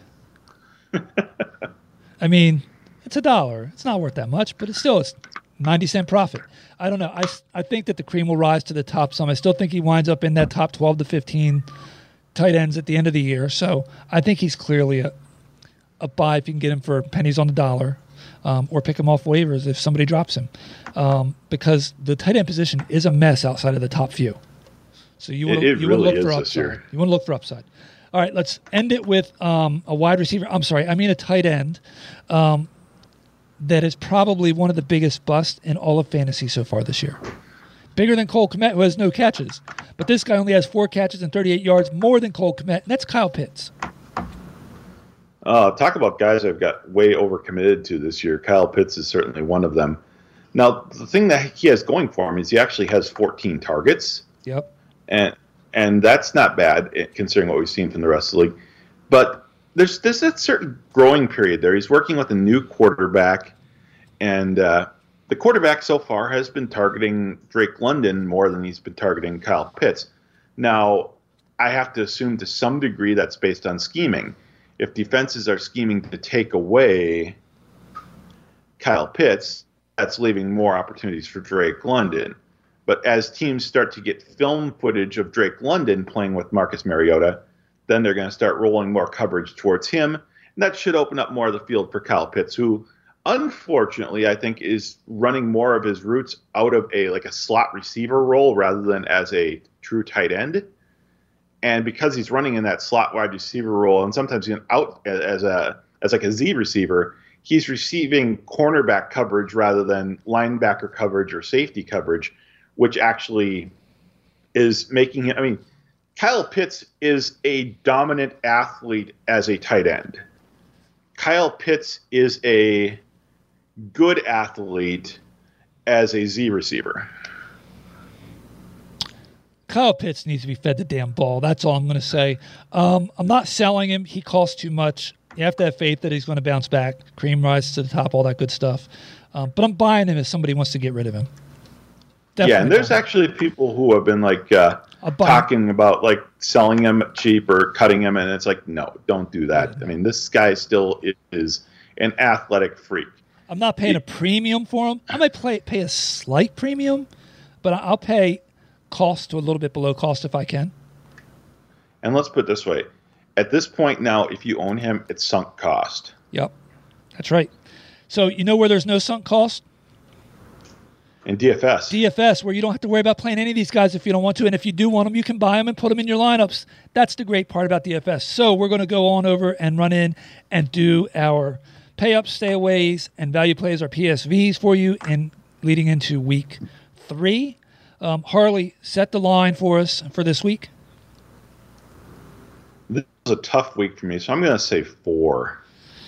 I mean, it's a dollar. It's not worth that much, but it's still it's ninety cent profit. I don't know. I, I think that the cream will rise to the top some. I still think he winds up in that top twelve to fifteen tight ends at the end of the year. So I think he's clearly a, a buy if you can get him for pennies on the dollar. Um, or pick him off waivers if somebody drops him, um, because the tight end position is a mess outside of the top few. So you want It- it you really want to look is for this upside. year. You want to look for upside. All right, let's end it with um, a wide receiver. I'm sorry, I mean a tight end um, that is probably one of the biggest busts in all of fantasy so far this year. Bigger than Cole Kmet, who has no catches, but this guy only has four catches and thirty-eight yards more than Cole Kmet, and that's Kyle Pitts. Uh, talk about guys I've got way overcommitted to this year. Kyle Pitts is certainly one of them. Now, the thing that he has going for him is he actually has fourteen targets, Yep. and and that's not bad considering what we've seen from the rest of the league. But there's there's a certain growing period there. He's working with a new quarterback, and uh, the quarterback so far has been targeting Drake London more than he's been targeting Kyle Pitts. Now, I have to assume to some degree that's based on scheming. If defenses are scheming to take away Kyle Pitts, that's leaving more opportunities for Drake London. But as teams start to get film footage of Drake London playing with Marcus Mariota, then they're going to start rolling more coverage towards him. And that should open up more of the field for Kyle Pitts, who unfortunately I think is running more of his routes out of a like a slot receiver role rather than as a true tight end. And because he's running in that slot wide receiver role, and sometimes even out as a as like a Z receiver, he's receiving cornerback coverage rather than linebacker coverage or safety coverage, which actually is making him. I mean, Kyle Pitts is a dominant athlete as a tight end. Kyle Pitts is a good athlete as a Z receiver. Kyle Pitts needs to be fed the damn ball. That's all I'm going to say. Um, I'm not selling him. He costs too much. You have to have faith that he's going to bounce back. Cream rise to the top, all that good stuff. Um, but I'm buying him if somebody wants to get rid of him. Definitely yeah, and there's buying. actually people who have been like uh, talking about like selling him cheap or cutting him, and it's like, no, don't do that. Yeah. I mean, this guy still is an athletic freak. I'm not paying a premium for him. I might play, pay a slight premium, but I'll pay cost to a little bit below cost if I can. And let's put it this way. At this point now, if you own him, it's sunk cost. Yep, that's right. So you know where there's no sunk cost? In D F S. D F S, where you don't have to worry about playing any of these guys if you don't want to. And if you do want them, you can buy them and put them in your lineups. That's the great part about D F S. So we're going to go on over and run in and do our pay-ups, stayaways, and value plays, our P S Vs for you in leading into week three. Um, Harley, set the line for us for this week. This was a tough week for me, so I'm going to say four.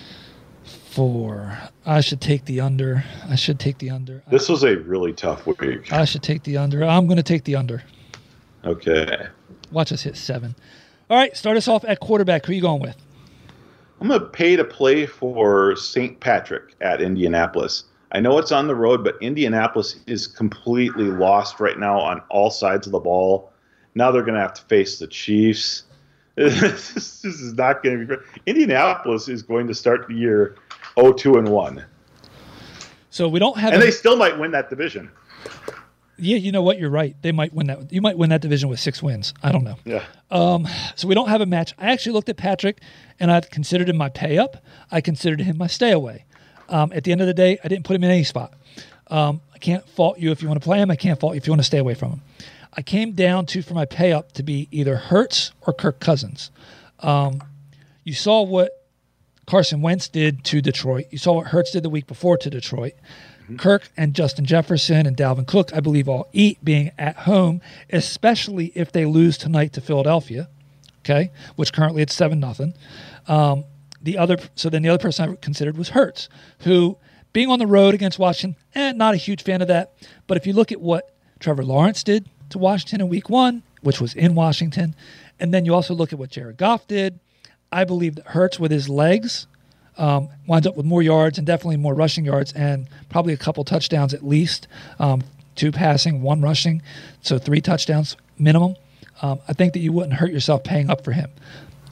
Four. I should take the under. I should take the under. This was a really tough week. I should take the under. I'm going to take the under. Okay. Watch us hit seven. All right, start us off at quarterback. Who are you going with? I'm going to pay to play for Saint Patrick at Indianapolis. I know it's on the road, but Indianapolis is completely lost right now on all sides of the ball. Now they're going to have to face the Chiefs. this, this is not going to be great. Indianapolis is going to start the year oh two and one. So we don't have And a, they still might win that division. Yeah, you know what? You're right. They might win that. You might win that division with six wins. I don't know. Yeah. Um, so we don't have a match. I actually looked at Patrick, and I considered him my pay up. I considered him my stay away. Um, at the end of the day, I didn't put him in any spot. Um, I can't fault you if you want to play him. I can't fault you if you want to stay away from him. I came down to, for my pay up, to be either Hurts or Kirk Cousins. Um, you saw what Carson Wentz did to Detroit. You saw what Hurts did the week before to Detroit. Mm-hmm. Kirk and Justin Jefferson and Dalvin Cook, I believe, all eat being at home, especially if they lose tonight to Philadelphia, okay, which currently it's seven nothing. Um, the other, so then the other person I considered was Hurts, who, being on the road against Washington, eh, not a huge fan of that. But if you look at what Trevor Lawrence did to Washington in week one, which was in Washington, and then you also look at what Jared Goff did, I believe that Hurts with his legs um, winds up with more yards and definitely more rushing yards and probably a couple touchdowns at least, um, two passing, one rushing, so three touchdowns minimum. Um, I think that you wouldn't hurt yourself paying up for him.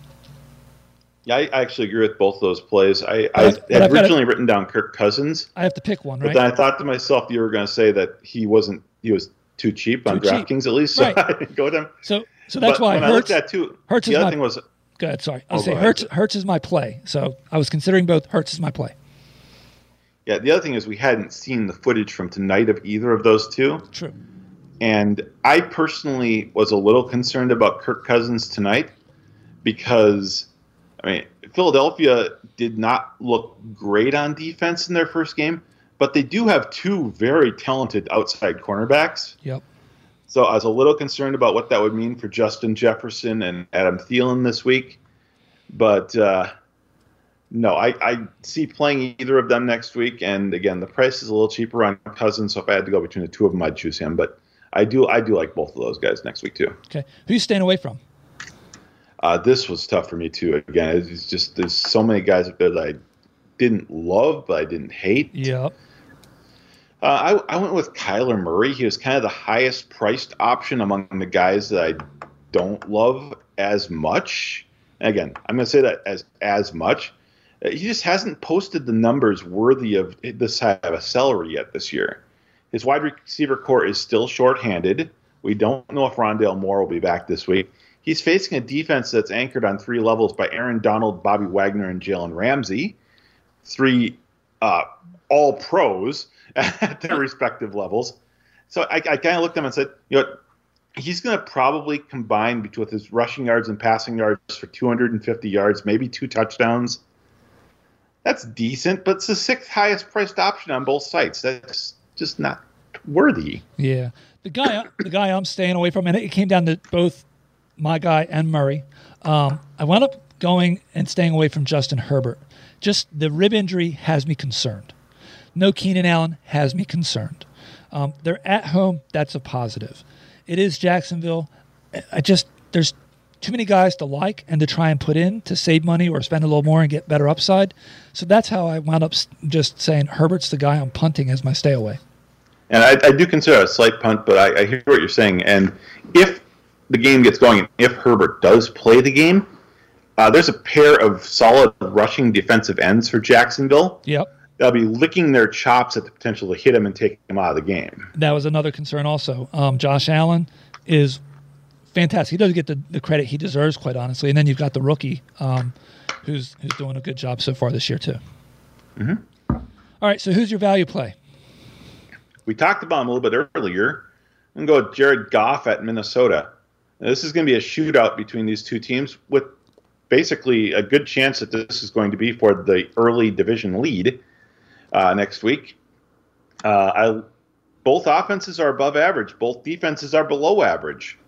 Yeah, I actually agree with both of those plays. I, But I I've- but had I've got originally written down Kirk Cousins, I have to pick one, but right? then I thought to myself you were going to say that he wasn't. He was too cheap on Too cheap. DraftKings at least, so Right. I didn't go with him. So, so that's but why when Hurts. I looked at too, Hurts the is other my- thing was Go ahead. Sorry, I'll Oh, say go ahead. Hurts. Hurts is my play. So I was considering both. Hurts is my play. yeah. The other thing is we hadn't seen the footage from tonight of either of those two, True. and I personally was a little concerned about Kirk Cousins tonight because, I mean, Philadelphia did not look great on defense in their first game, but they do have two very talented outside cornerbacks. Yep. So I was a little concerned about what that would mean for Justin Jefferson and Adam Thielen this week. But uh, no, I, I see playing either of them next week. And again, the price is a little cheaper on Cousins, so if I had to go between the two of them, I'd choose him. But I do I do like both of those guys next week too. Okay. Who you staying away from? Uh, this was tough for me too. Again, it's just there's so many guys up there that I didn't love, but I didn't hate. Yep. Uh, I, I went with Kyler Murray. He was kind of the highest priced option among the guys that I don't love as much. Again, I'm going to say that as as much. Uh, he just hasn't posted the numbers worthy of this type of a salary yet this year. His wide receiver core is still shorthanded. We don't know if Rondale Moore will be back this week. He's facing a defense that's anchored on three levels by Aaron Donald, Bobby Wagner, and Jalen Ramsey. Three uh, all pros at their respective levels. So I, I kind of looked at him and said, you know what, he's going to probably combine between his rushing yards and passing yards for two hundred fifty yards, maybe two touchdowns. that's decent, but it's the sixth highest priced option on both sites. That's just not worthy. Yeah. The guy the guy I'm staying away from, and it came down to both my guy and Murray. Um, I wound up going and staying away from Justin Herbert. Just the rib injury has me concerned. No Keenan Allen has me concerned. Um, they're at home. That's a positive. It is Jacksonville. I just, there's too many guys to like and to try and put in to save money or spend a little more and get better upside. So that's how I wound up just saying Herbert's the guy I'm punting as my stay away. And I, I do consider it a slight punt, but I, I hear what you're saying. And if the game gets going, if Herbert does play the game, uh, there's a pair of solid rushing defensive ends for Jacksonville. Yep. They'll be licking their chops at the potential to hit him and take him out of the game. That was another concern also. Um, Josh Allen is fantastic. He doesn't get the, the credit he deserves, quite honestly. And then you've got the rookie um, who's who's doing a good job so far this year, too. Mm-hmm. All right, so who's your value play? We talked about him a little bit earlier. I'm going to go with Jared Goff at Minnesota. Now, this is going to be a shootout between these two teams with basically a good chance that this is going to be for the early division lead uh, next week. Uh, I, both offenses are above average. Both defenses are below average.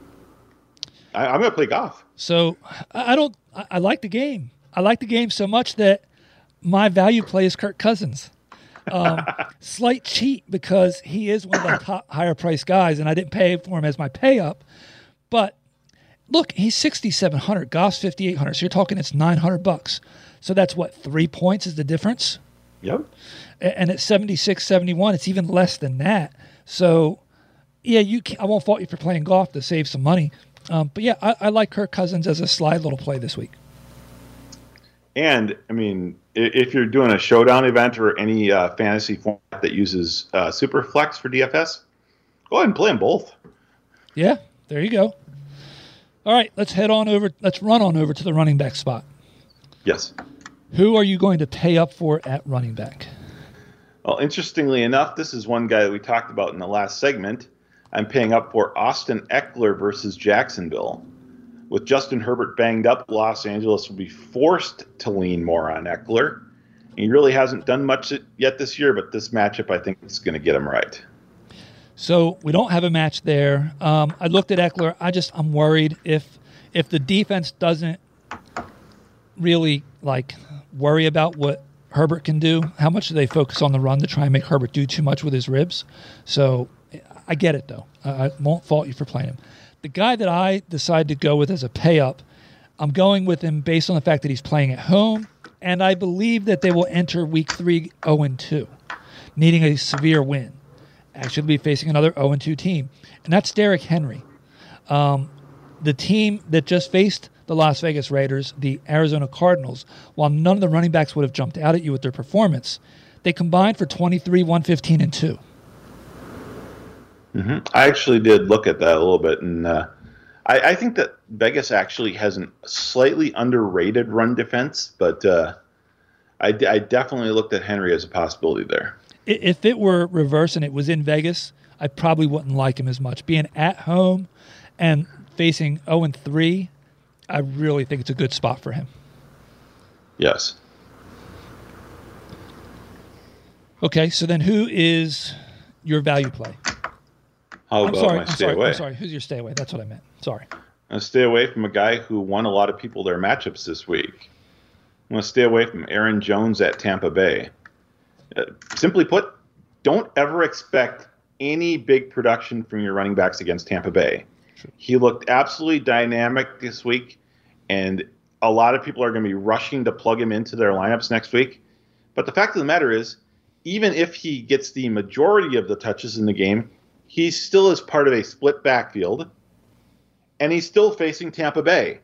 I, I'm going to play Goff. So I don't – I like the game. I like the game so much that my value play is Kirk Cousins. Um, slight cheat because he is one of the top higher priced guys, and I didn't pay for him as my pay up. But look, he's sixty-seven hundred. Goff's fifty-eight hundred. So you're talking it's nine hundred bucks. So that's what, three points is the difference? Yep. And at seventy-six, seventy-one, it's even less than that. So, yeah, you can, I won't fault you for playing Goff to save some money. Um, but, yeah, I, I like Kirk Cousins as a slide little play this week. And, I mean, if you're doing a showdown event or any uh, fantasy format that uses uh, Superflex for D F S, go ahead and play them both. Yeah, there you go. All right, let's head on over. Let's run on over to the running back spot. Yes. Who are you going to pay up for at running back? Well, interestingly enough, this is one guy that we talked about in the last segment. I'm paying up for Austin Eckler versus Jacksonville. With Justin Herbert banged up, Los Angeles will be forced to lean more on Eckler. He really hasn't done much yet this year, but this matchup I think is going to get him right. So we don't have a match there. Um, I looked at Eckler. I just I'm worried if if the defense doesn't really like worry about what Herbert can do. How much do they focus on the run to try and make Herbert do too much with his ribs? So I get it though. I won't fault you for playing him. The guy that I decided to go with as a pay up, I'm going with him based on the fact that he's playing at home, and I believe that they will enter week three oh and two, needing a severe win. Actually, be facing another oh and two team, and that's Derrick Henry. Um, the team that just faced the Las Vegas Raiders, the Arizona Cardinals, while none of the running backs would have jumped out at you with their performance, they combined for twenty-three, one fifteen, and two. Mm-hmm. I actually did look at that a little bit, and uh, I, I think that Vegas actually has a slightly underrated run defense, but uh, I, I definitely looked at Henry as a possibility there. If it were reverse and it was in Vegas, I probably wouldn't like him as much. Being at home and facing oh and three, I really think it's a good spot for him. Yes. Okay, so then who is your value play? How I'm about sorry, my I'm stay sorry, away? I'm sorry. Who's your stay away? That's what I meant. Sorry. I'm going to stay away from a guy who won a lot of people their matchups this week. I'm going to stay away from Aaron Jones at Tampa Bay. Uh, simply put, don't ever expect any big production from your running backs against Tampa Bay. Sure. He looked absolutely dynamic this week, and a lot of people are going to be rushing to plug him into their lineups next week. But the fact of the matter is, even if he gets the majority of the touches in the game, he still is part of a split backfield, and he's still facing Tampa Bay.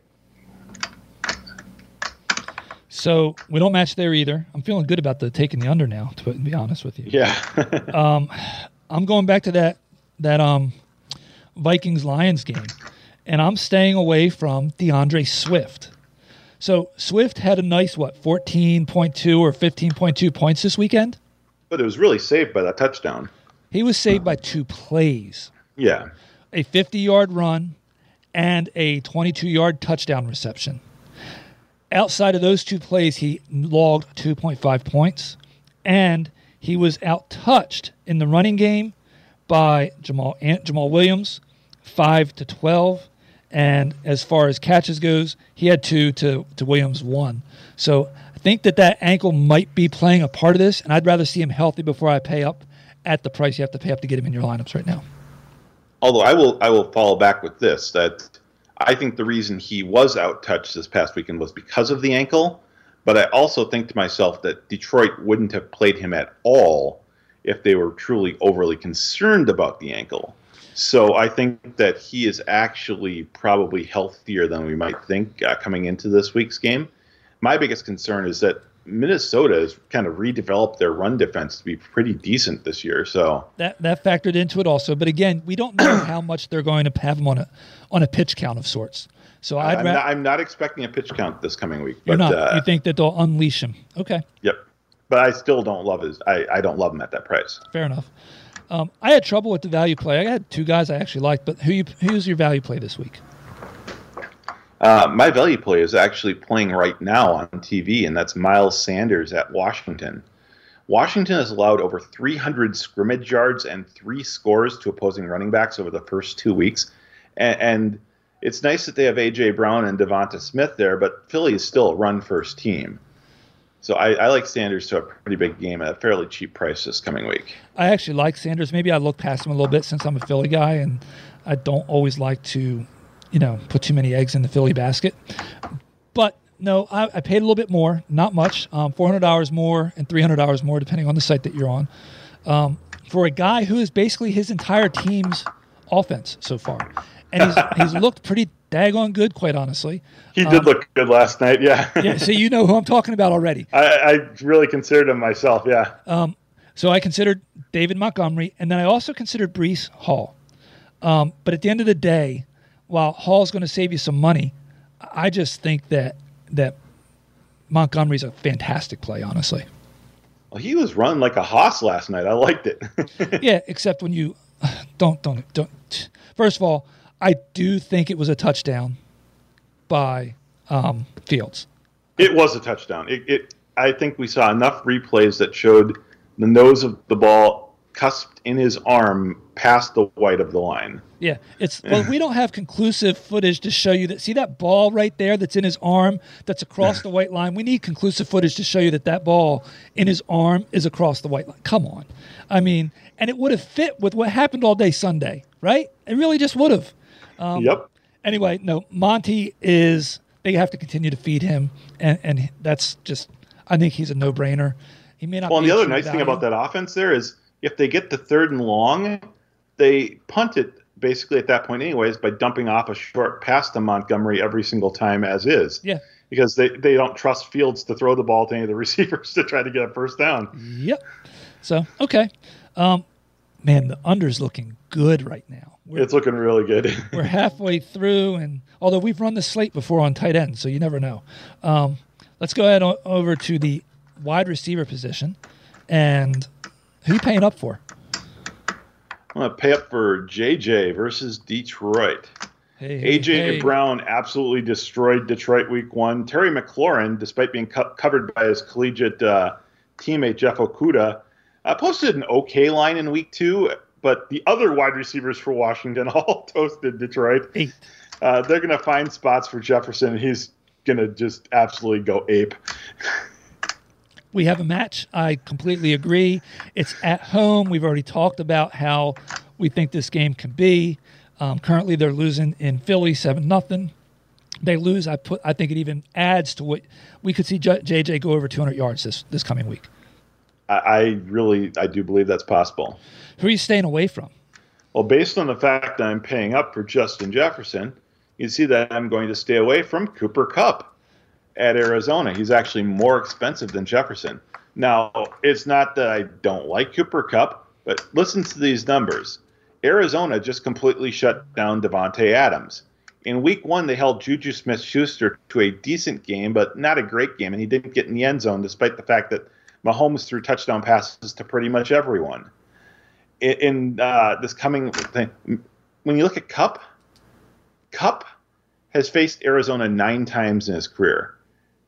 So we don't match there either. I'm feeling good about the taking the under now, to be honest with you. Yeah. um, I'm going back to that that um, Vikings-Lions game, and I'm staying away from DeAndre Swift. So Swift had a nice, what, fourteen point two or fifteen point two points this weekend? But it was really saved by that touchdown. He was saved by two plays. Yeah. A fifty-yard run and a twenty-two-yard touchdown reception. outside of those two plays, he logged two point five points, and he was out-touched in the running game by Jamal Jamal Williams, five to twelve, and as far as catches goes, he had two to, to Williams one. So I think that that ankle might be playing a part of this, and I'd rather see him healthy before I pay up at the price you have to pay up to get him in your lineups right now. Although I will I will follow back with this, that I think the reason he was out-touched this past weekend was because of the ankle, but I also think to myself that Detroit wouldn't have played him at all if they were truly overly concerned about the ankle. So I think that he is actually probably healthier than we might think uh, coming into this week's game. My biggest concern is that Minnesota has kind of redeveloped their run defense to be pretty decent this year. So that that factored into it also. But again, we don't know how much they're going to have him on a on a pitch count of sorts. So I'd I'm, ra- not, I'm not expecting a pitch count this coming week. You're but, not. Uh, you think that they'll unleash him? Okay. Yep. But I still don't love his. I, I don't love him at that price. Fair enough. Um, I had trouble with the value play. I had two guys I actually liked, but who you, who's your value play this week? Uh, my value play is actually playing right now on T V, and that's Miles Sanders at Washington. Washington has allowed over three hundred scrimmage yards and three scores to opposing running backs over the first two weeks. And, and it's nice that they have A J. Brown and Devonta Smith there, but Philly is still a run-first team. So I, I like Sanders to a pretty big game at a fairly cheap price this coming week. I actually like Sanders. Maybe I look past him a little bit since I'm a Philly guy, and I don't always like to, you know, put too many eggs in the Philly basket. But no, I, I paid a little bit more, not much, um, four hundred dollars more and three hundred dollars more, depending on the site that you're on, um, for a guy who is basically his entire team's offense so far. And he's, he's looked pretty daggone good, quite honestly. He um, did look good last night, yeah. yeah, so you know who I'm talking about already. I, I really considered him myself, yeah. Um, so I considered David Montgomery, and then I also considered Breece Hall. Um, but at the end of the day, while Hall's going to save you some money, I just think that that Montgomery's a fantastic play, honestly. Well, he was running like a hoss last night. I liked it. Yeah, except when you don't don't don't. First of all, I do think it was a touchdown by um, Fields. It was a touchdown. It, it. I think we saw enough replays that showed the nose of the ball cusped in his arm past the white of the line. Yeah, it's well, we don't have conclusive footage to show you that. See that ball right there that's in his arm that's across the white line? We need conclusive footage to show you that that ball in his arm is across the white line. Come on. I mean, and it would have fit with what happened all day Sunday, right? It really just would have. Um, yep. Anyway, no, Monty is, they have to continue to feed him, and, and that's just, I think he's a no-brainer. He may not Well, and be the a other true nice value. thing about that offense there is if they get to third and long, they punt it basically at that point anyways by dumping off a short pass to Montgomery every single time as is. Yeah. Because they, they don't trust Fields to throw the ball to any of the receivers to try to get a first down. Yep. So, okay. Um, man, the under's looking good right now. We're, It's looking really good. we're halfway through, and although we've run the slate before on tight end, so you never know. Um, let's go ahead o- over to the wide receiver position. And who are you paying up for? I'm going to pay up for J J versus Detroit. Hey, hey, A J hey. Brown absolutely destroyed Detroit week one. Terry McLaurin, despite being co- covered by his collegiate uh, teammate Jeff Okudah, uh, posted an okay line in week two, but the other wide receivers for Washington all toasted Detroit. Eight. Uh, they're going to find spots for Jefferson, and he's going to just absolutely go ape. We have a match. I completely agree. It's at home. We've already talked about how we think this game can be. Um, currently, they're losing in Philly seven nothing. They lose. I put. I think it even adds to what we could see J J go over two hundred yards this this coming week. I, I really, I do believe that's possible. Who are you staying away from? Well, based on the fact that I'm paying up for Justin Jefferson, you see that I'm going to stay away from Cooper Kupp at Arizona. He's actually more expensive than Jefferson. Now, it's not that I don't like Cooper Kupp, but listen to these numbers. Arizona just completely shut down Devontae Adams. In week one, they held Juju Smith-Schuster to a decent game, but not a great game, and he didn't get in the end zone despite the fact that Mahomes threw touchdown passes to pretty much everyone. In, in uh, this coming thing, when you look at Kupp, Kupp has faced Arizona nine times in his career.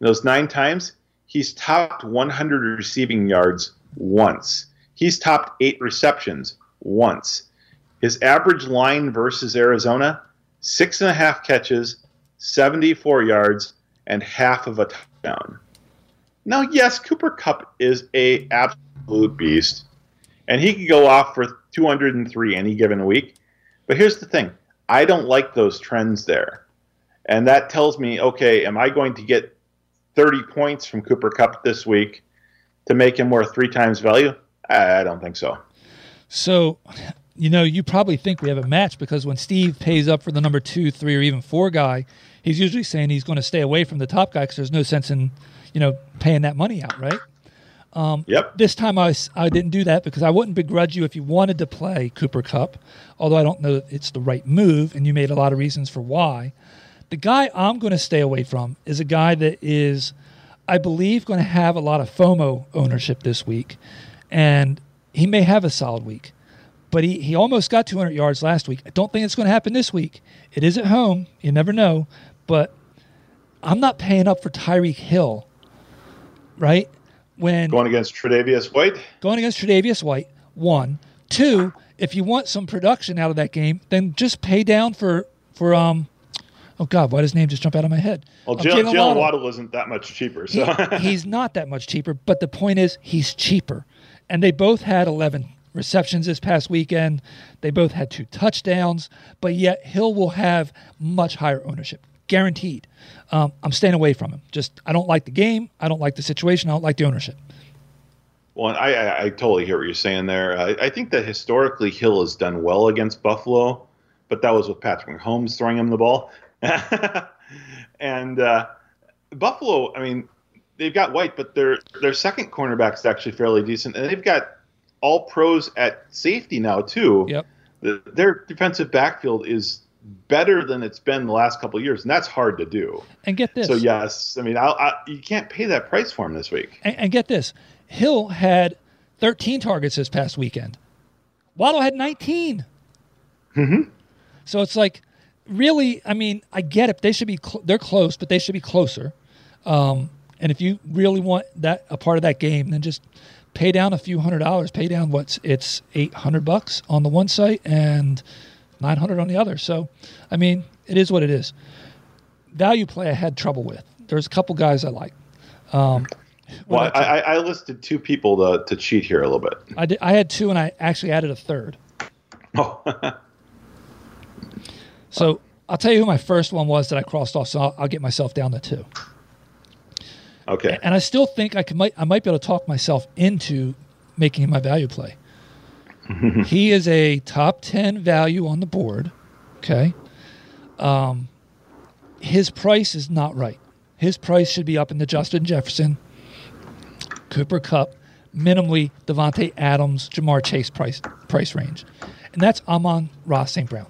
those nine times, he's topped one hundred receiving yards once. He's topped eight receptions once. His average line versus Arizona, six and a half catches, seventy-four yards, and half of a touchdown. Now, yes, Cooper Kupp is a absolute beast, and he could go off for two hundred three any given week. But here's the thing. I don't like those trends there. And that tells me, okay, am I going to get thirty points from Cooper Kupp this week to make him worth three times value? I don't think so. So, you know, you probably think we have a match because when Steve pays up for the number two, three, or even four guy, he's usually saying he's going to stay away from the top guy because there's no sense in, you know, paying that money out, right? Um, yep. This time I, I didn't do that because I wouldn't begrudge you if you wanted to play Cooper Kupp, although I don't know that it's the right move, and you made a lot of reasons for why. The guy I'm going to stay away from is a guy that is, I believe, going to have a lot of FOMO ownership this week, and he may have a solid week. But he, he almost got two hundred yards last week. I don't think it's going to happen this week. It is at home. You never know. But I'm not paying up for Tyreek Hill, right? When Going against Tre'Davious White? Going against Tre'Davious White, one. Two, if you want some production out of that game, then just pay down for, for um. oh, God, why does his name just jump out of my head? Well, Um, Jalen Jalen Waddle. Waddle. isn't that much cheaper. So He- he's not that much cheaper, but the point is he's cheaper. And they both had eleven receptions this past weekend. They both had two touchdowns, but yet Hill will have much higher ownership, guaranteed. Um, I'm staying away from him. Just I don't like the game. I don't like the situation. I don't like the ownership. Well, I, I, I totally hear what you're saying there. I, I think that historically Hill has done well against Buffalo, but that was with Patrick Mahomes throwing him the ball. and uh, Buffalo, I mean, they've got White, but their their second cornerback is actually fairly decent, and they've got all pros at safety now too. Yep. The, their defensive backfield is better than it's been the last couple of years, and that's hard to do. And get this. So yes, I mean, I'll, I, you can't pay that price for him this week. And, and get this. Hill had thirteen targets this past weekend. Waddle had nineteen. Mm-hmm. So it's like, really, I mean, I get it. They should be, cl- they're close, but they should be closer. Um, and if you really want that a part of that game, then just pay down a few hundred dollars. Pay down what's it's eight hundred bucks on the one site and nine hundred on the other. So, I mean, it is what it is. Value play I had trouble with. There's a couple guys I like. Um, Well, what I, about you? I, I listed two people to, to cheat here a little bit. I did. I had two, and I actually added a third. Oh, So I'll tell you who my first one was that I crossed off. So I'll, I'll get myself down to two. okay. And I still think I can might I might be able to talk myself into making him my value play. He is a top ten value on the board. Okay. Um, his price is not right. His price should be up in the Justin Jefferson, Cooper Kupp, minimally Devontae Adams, Jamar Chase price price range. And that's Amon-Ra Saint Brown.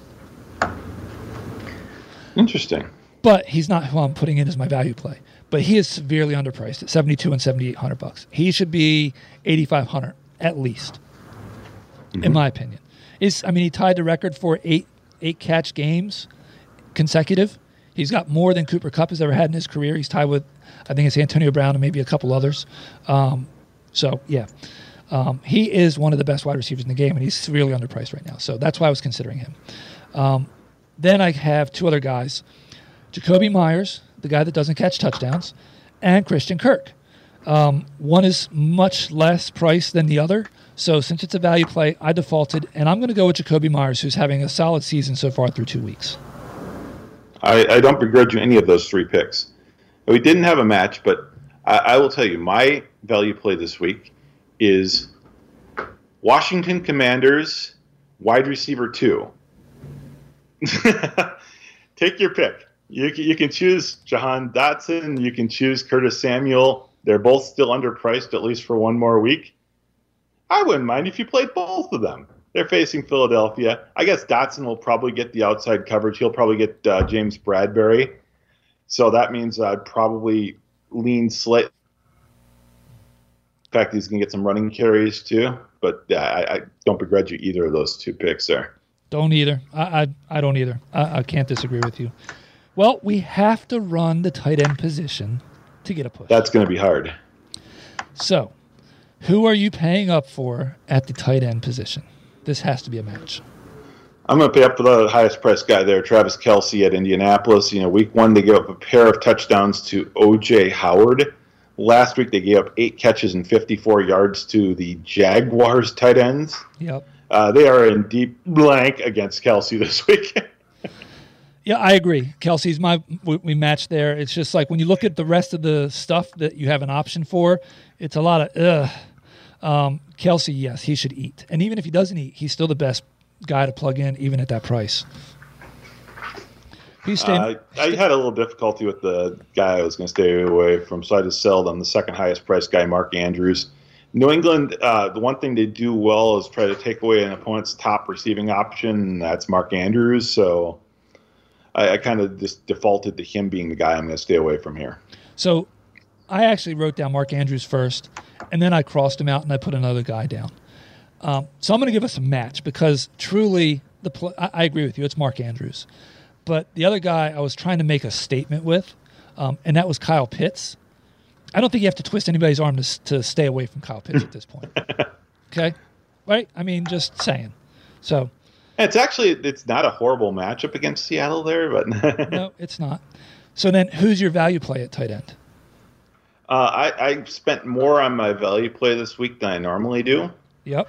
Interesting. But he's not who I'm putting in as my value play. But he is severely underpriced at seventy-two and seventy-eight hundred bucks. He should be eighty-five hundred at least, mm-hmm. in my opinion. Is I mean, he tied the record for eight eight catch games consecutive. He's got more than Cooper Kupp has ever had in his career. He's tied with, I think it's Antonio Brown and maybe a couple others. Um, so yeah, um, he is one of the best wide receivers in the game, and he's severely underpriced right now. So that's why I was considering him. Um, then I have two other guys. Jacoby Myers, the guy that doesn't catch touchdowns, and Christian Kirk. Um, one is much less priced than the other. So since it's a value play, I defaulted, and I'm going to go with Jacoby Myers, who's having a solid season so far through two weeks. I, I don't begrudge you any of those three picks. We didn't have a match, but I, I will tell you, my value play this week is Washington Commanders wide receiver two. Take your pick. You can, you can choose Jahan Dotson. You can choose Curtis Samuel. They're both still underpriced, at least for one more week. I wouldn't mind if you played both of them. They're facing Philadelphia. I guess Dotson will probably get the outside coverage. He'll probably get uh, James Bradbury. So that means I'd probably lean slightly. In fact, he's going to get some running carries too. But uh, I, I don't begrudge you either of those two picks there. Don't either. I I, I don't either. I, I can't disagree with you. Well, we have to run the tight end position to get a push. That's going to be hard. So, who are you paying up for at the tight end position? This has to be a match. I'm going to pay up for the highest priced guy there, Travis Kelce at Indianapolis. You know, week one, they gave up a pair of touchdowns to O J Howard. Last week, they gave up eight catches and fifty-four yards to the Jaguars tight ends. Yep. Uh, they are in deep blank against Kelce this week. Yeah, I agree. Kelsey's my we, we match there. It's just like when you look at the rest of the stuff that you have an option for, it's a lot of ugh. Um, Kelce, yes, he should eat, and even if he doesn't eat, he's still the best guy to plug in, even at that price. He's staying, uh, I, I had a little difficulty with the guy I was going to stay away from, so I just sold on the second highest priced guy, Mark Andrews. New England, uh, the one thing they do well is try to take away an opponent's top receiving option, and that's Mark Andrews. So I, I kind of just defaulted to him being the guy I'm going to stay away from here. So I actually wrote down Mark Andrews first, and then I crossed him out and I put another guy down. Um, so I'm going to give us a match because truly, the pl- I, I agree with you. It's Mark Andrews. But the other guy I was trying to make a statement with, um, and that was Kyle Pitts. I don't think you have to twist anybody's arm to, to stay away from Kyle Pitts at this point. Okay? Right? I mean, just saying. So it's actually it's not a horrible matchup against Seattle there, but no, it's not. So then who's your value play at tight end? Uh, I, I spent more on my value play this week than I normally do. Yep.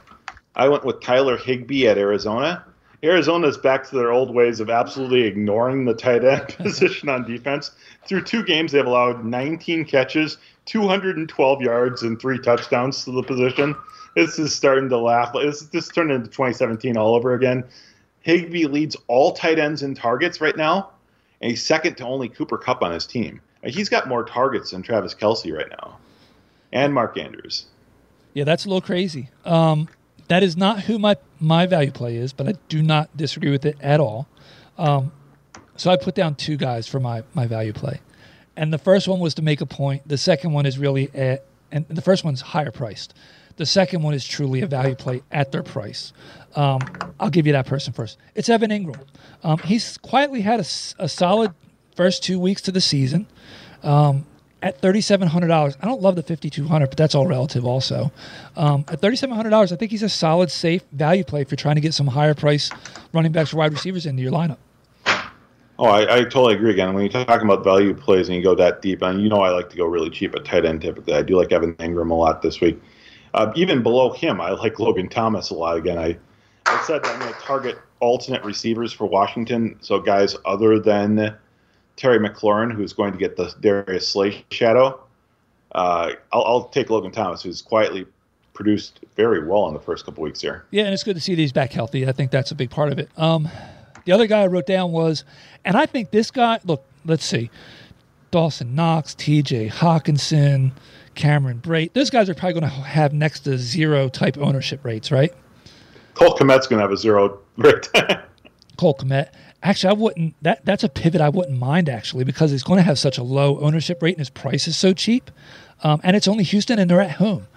I went with Tyler Higbee at Arizona. Arizona's back to their old ways of absolutely ignoring the tight end position on defense. Through two games, they've allowed nineteen catches, two hundred twelve yards, and three touchdowns to the position. This is starting to laugh. This this turned into twenty seventeen all over again. Higbee leads all tight ends in targets right now, and he's second to only Cooper Kupp on his team. He's got more targets than Travis Kelce right now, and Mark Andrews. Yeah, that's a little crazy. Um, that is not who my, my value play is, but I do not disagree with it at all. Um, so I put down two guys for my, my value play. And the first one was to make a point. The second one is really, a, and the first one's higher priced. The second one is truly a value play at their price. Um, I'll give you that person first. It's Evan Ingram. Um, he's quietly had a, a solid first two weeks to the season. Um, at thirty-seven hundred dollars, I don't love the fifty-two hundred dollars, but that's all relative also. Um, at thirty-seven hundred dollars, I think he's a solid, safe value play if you're trying to get some higher price running backs or wide receivers into your lineup. Oh, I, I totally agree again. When you're talking about value plays and you go that deep, and you know I like to go really cheap at tight end typically. I do like Evan Ingram a lot this week. Uh, even below him, I like Logan Thomas a lot. Again, I, I said that I'm going to target alternate receivers for Washington, so guys other than Terry McLaurin, who's going to get the Darius Slay shadow. Uh, I'll, I'll take Logan Thomas, who's quietly produced very well in the first couple weeks here. Yeah, and it's good to see that he's back healthy. I think that's a big part of it. Um, the other guy I wrote down was, and I think this guy, look, let's see, Dawson Knox, T J Hawkinson, Cameron Brate. Those guys are probably going to have next to zero type ownership rates, right? Cole Kmet's going to have a zero rate. Cole Kmet. Actually, I wouldn't. That that's a pivot I wouldn't mind actually because he's going to have such a low ownership rate and his price is so cheap, um, and it's only Houston and they're at home.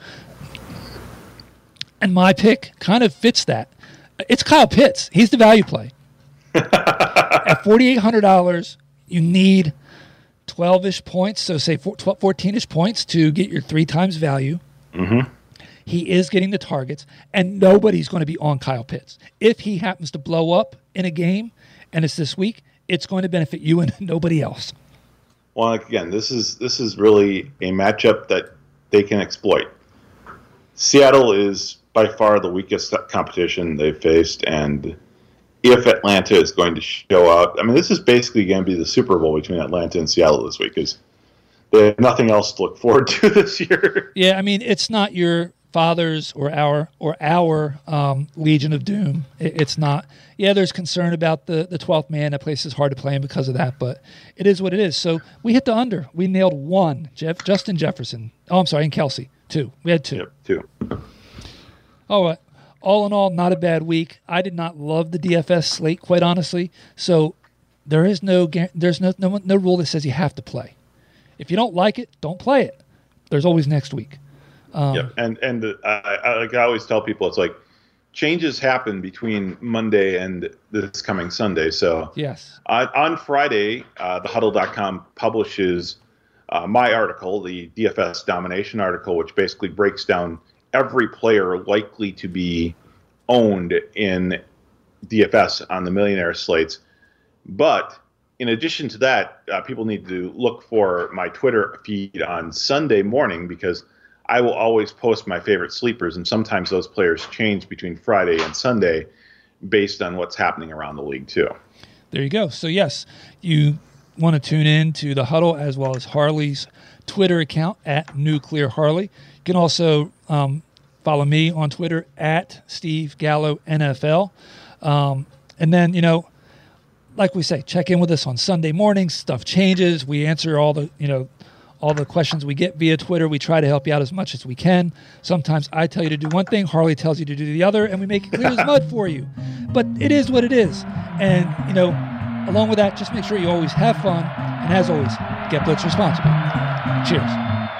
And my pick kind of fits that. It's Kyle Pitts. He's the value play. At forty-eight hundred dollars, you need twelve-ish points, so say fourteen-ish points to get your three times value. Mm-hmm. He is getting the targets, and nobody's going to be on Kyle Pitts. If he happens to blow up in a game, and it's this week, it's going to benefit you and nobody else. Well, again, this is this is really a matchup that they can exploit. Seattle is by far the weakest competition they've faced, and if Atlanta is going to show up, I mean, this is basically going to be the Super Bowl between Atlanta and Seattle this week because they have nothing else to look forward to this year. Yeah, I mean, it's not your father's or our or our um, Legion of Doom. It, it's not. Yeah, there's concern about the the twelfth man. That place is hard to play in because of that, but it is what it is. So we hit the under. We nailed one. Jeff Justin Jefferson. Oh, I'm sorry, and Kelce two. We had two. Yep, two. All right. All in all, not a bad week. I did not love the D F S slate, quite honestly. So there is no there's no no, no rule that says you have to play. If you don't like it, don't play it. There's always next week. Um, yeah, and and uh, I, I, like I always tell people, it's like changes happen between Monday and this coming Sunday. So yes, on, on Friday, uh, the huddle dot com publishes uh, my article, the D F S domination article, which basically breaks down every player likely to be owned in D F S on the millionaire slates. But in addition to that, uh, people need to look for my Twitter feed on Sunday morning, because I will always post my favorite sleepers, and sometimes those players change between Friday and Sunday based on what's happening around the league too. There you go. So yes, you want to tune in to the Huddle as well as Harley's Twitter account at Nuclear Harley. You can also um, follow me on Twitter at Steve Gallo N F L. Um, and then, you know, like we say, check in with us on Sunday mornings. Stuff changes. We answer all the, you know, all the questions we get via Twitter. We try to help you out as much as we can. Sometimes I tell you to do one thing, Harley tells you to do the other, and we make it clear as mud for you. But it is what it is. And, you know, along with that, just make sure you always have fun. And as always, get blitz responsibly. Cheers.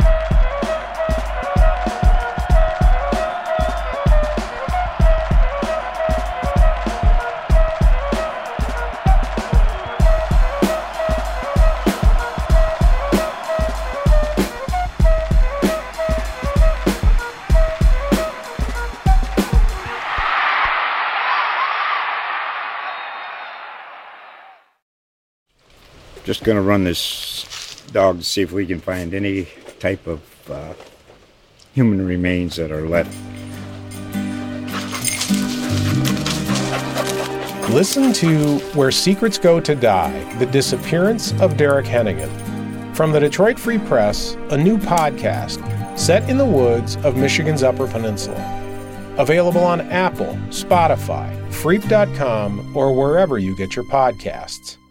Just going to run this dog to see if we can find any type of uh, human remains that are left. Listen to Where Secrets Go to Die, The Disappearance of Derek Hennigan. From the Detroit Free Press, a new podcast set in the woods of Michigan's Upper Peninsula. Available on Apple, Spotify, Freep dot com, or wherever you get your podcasts.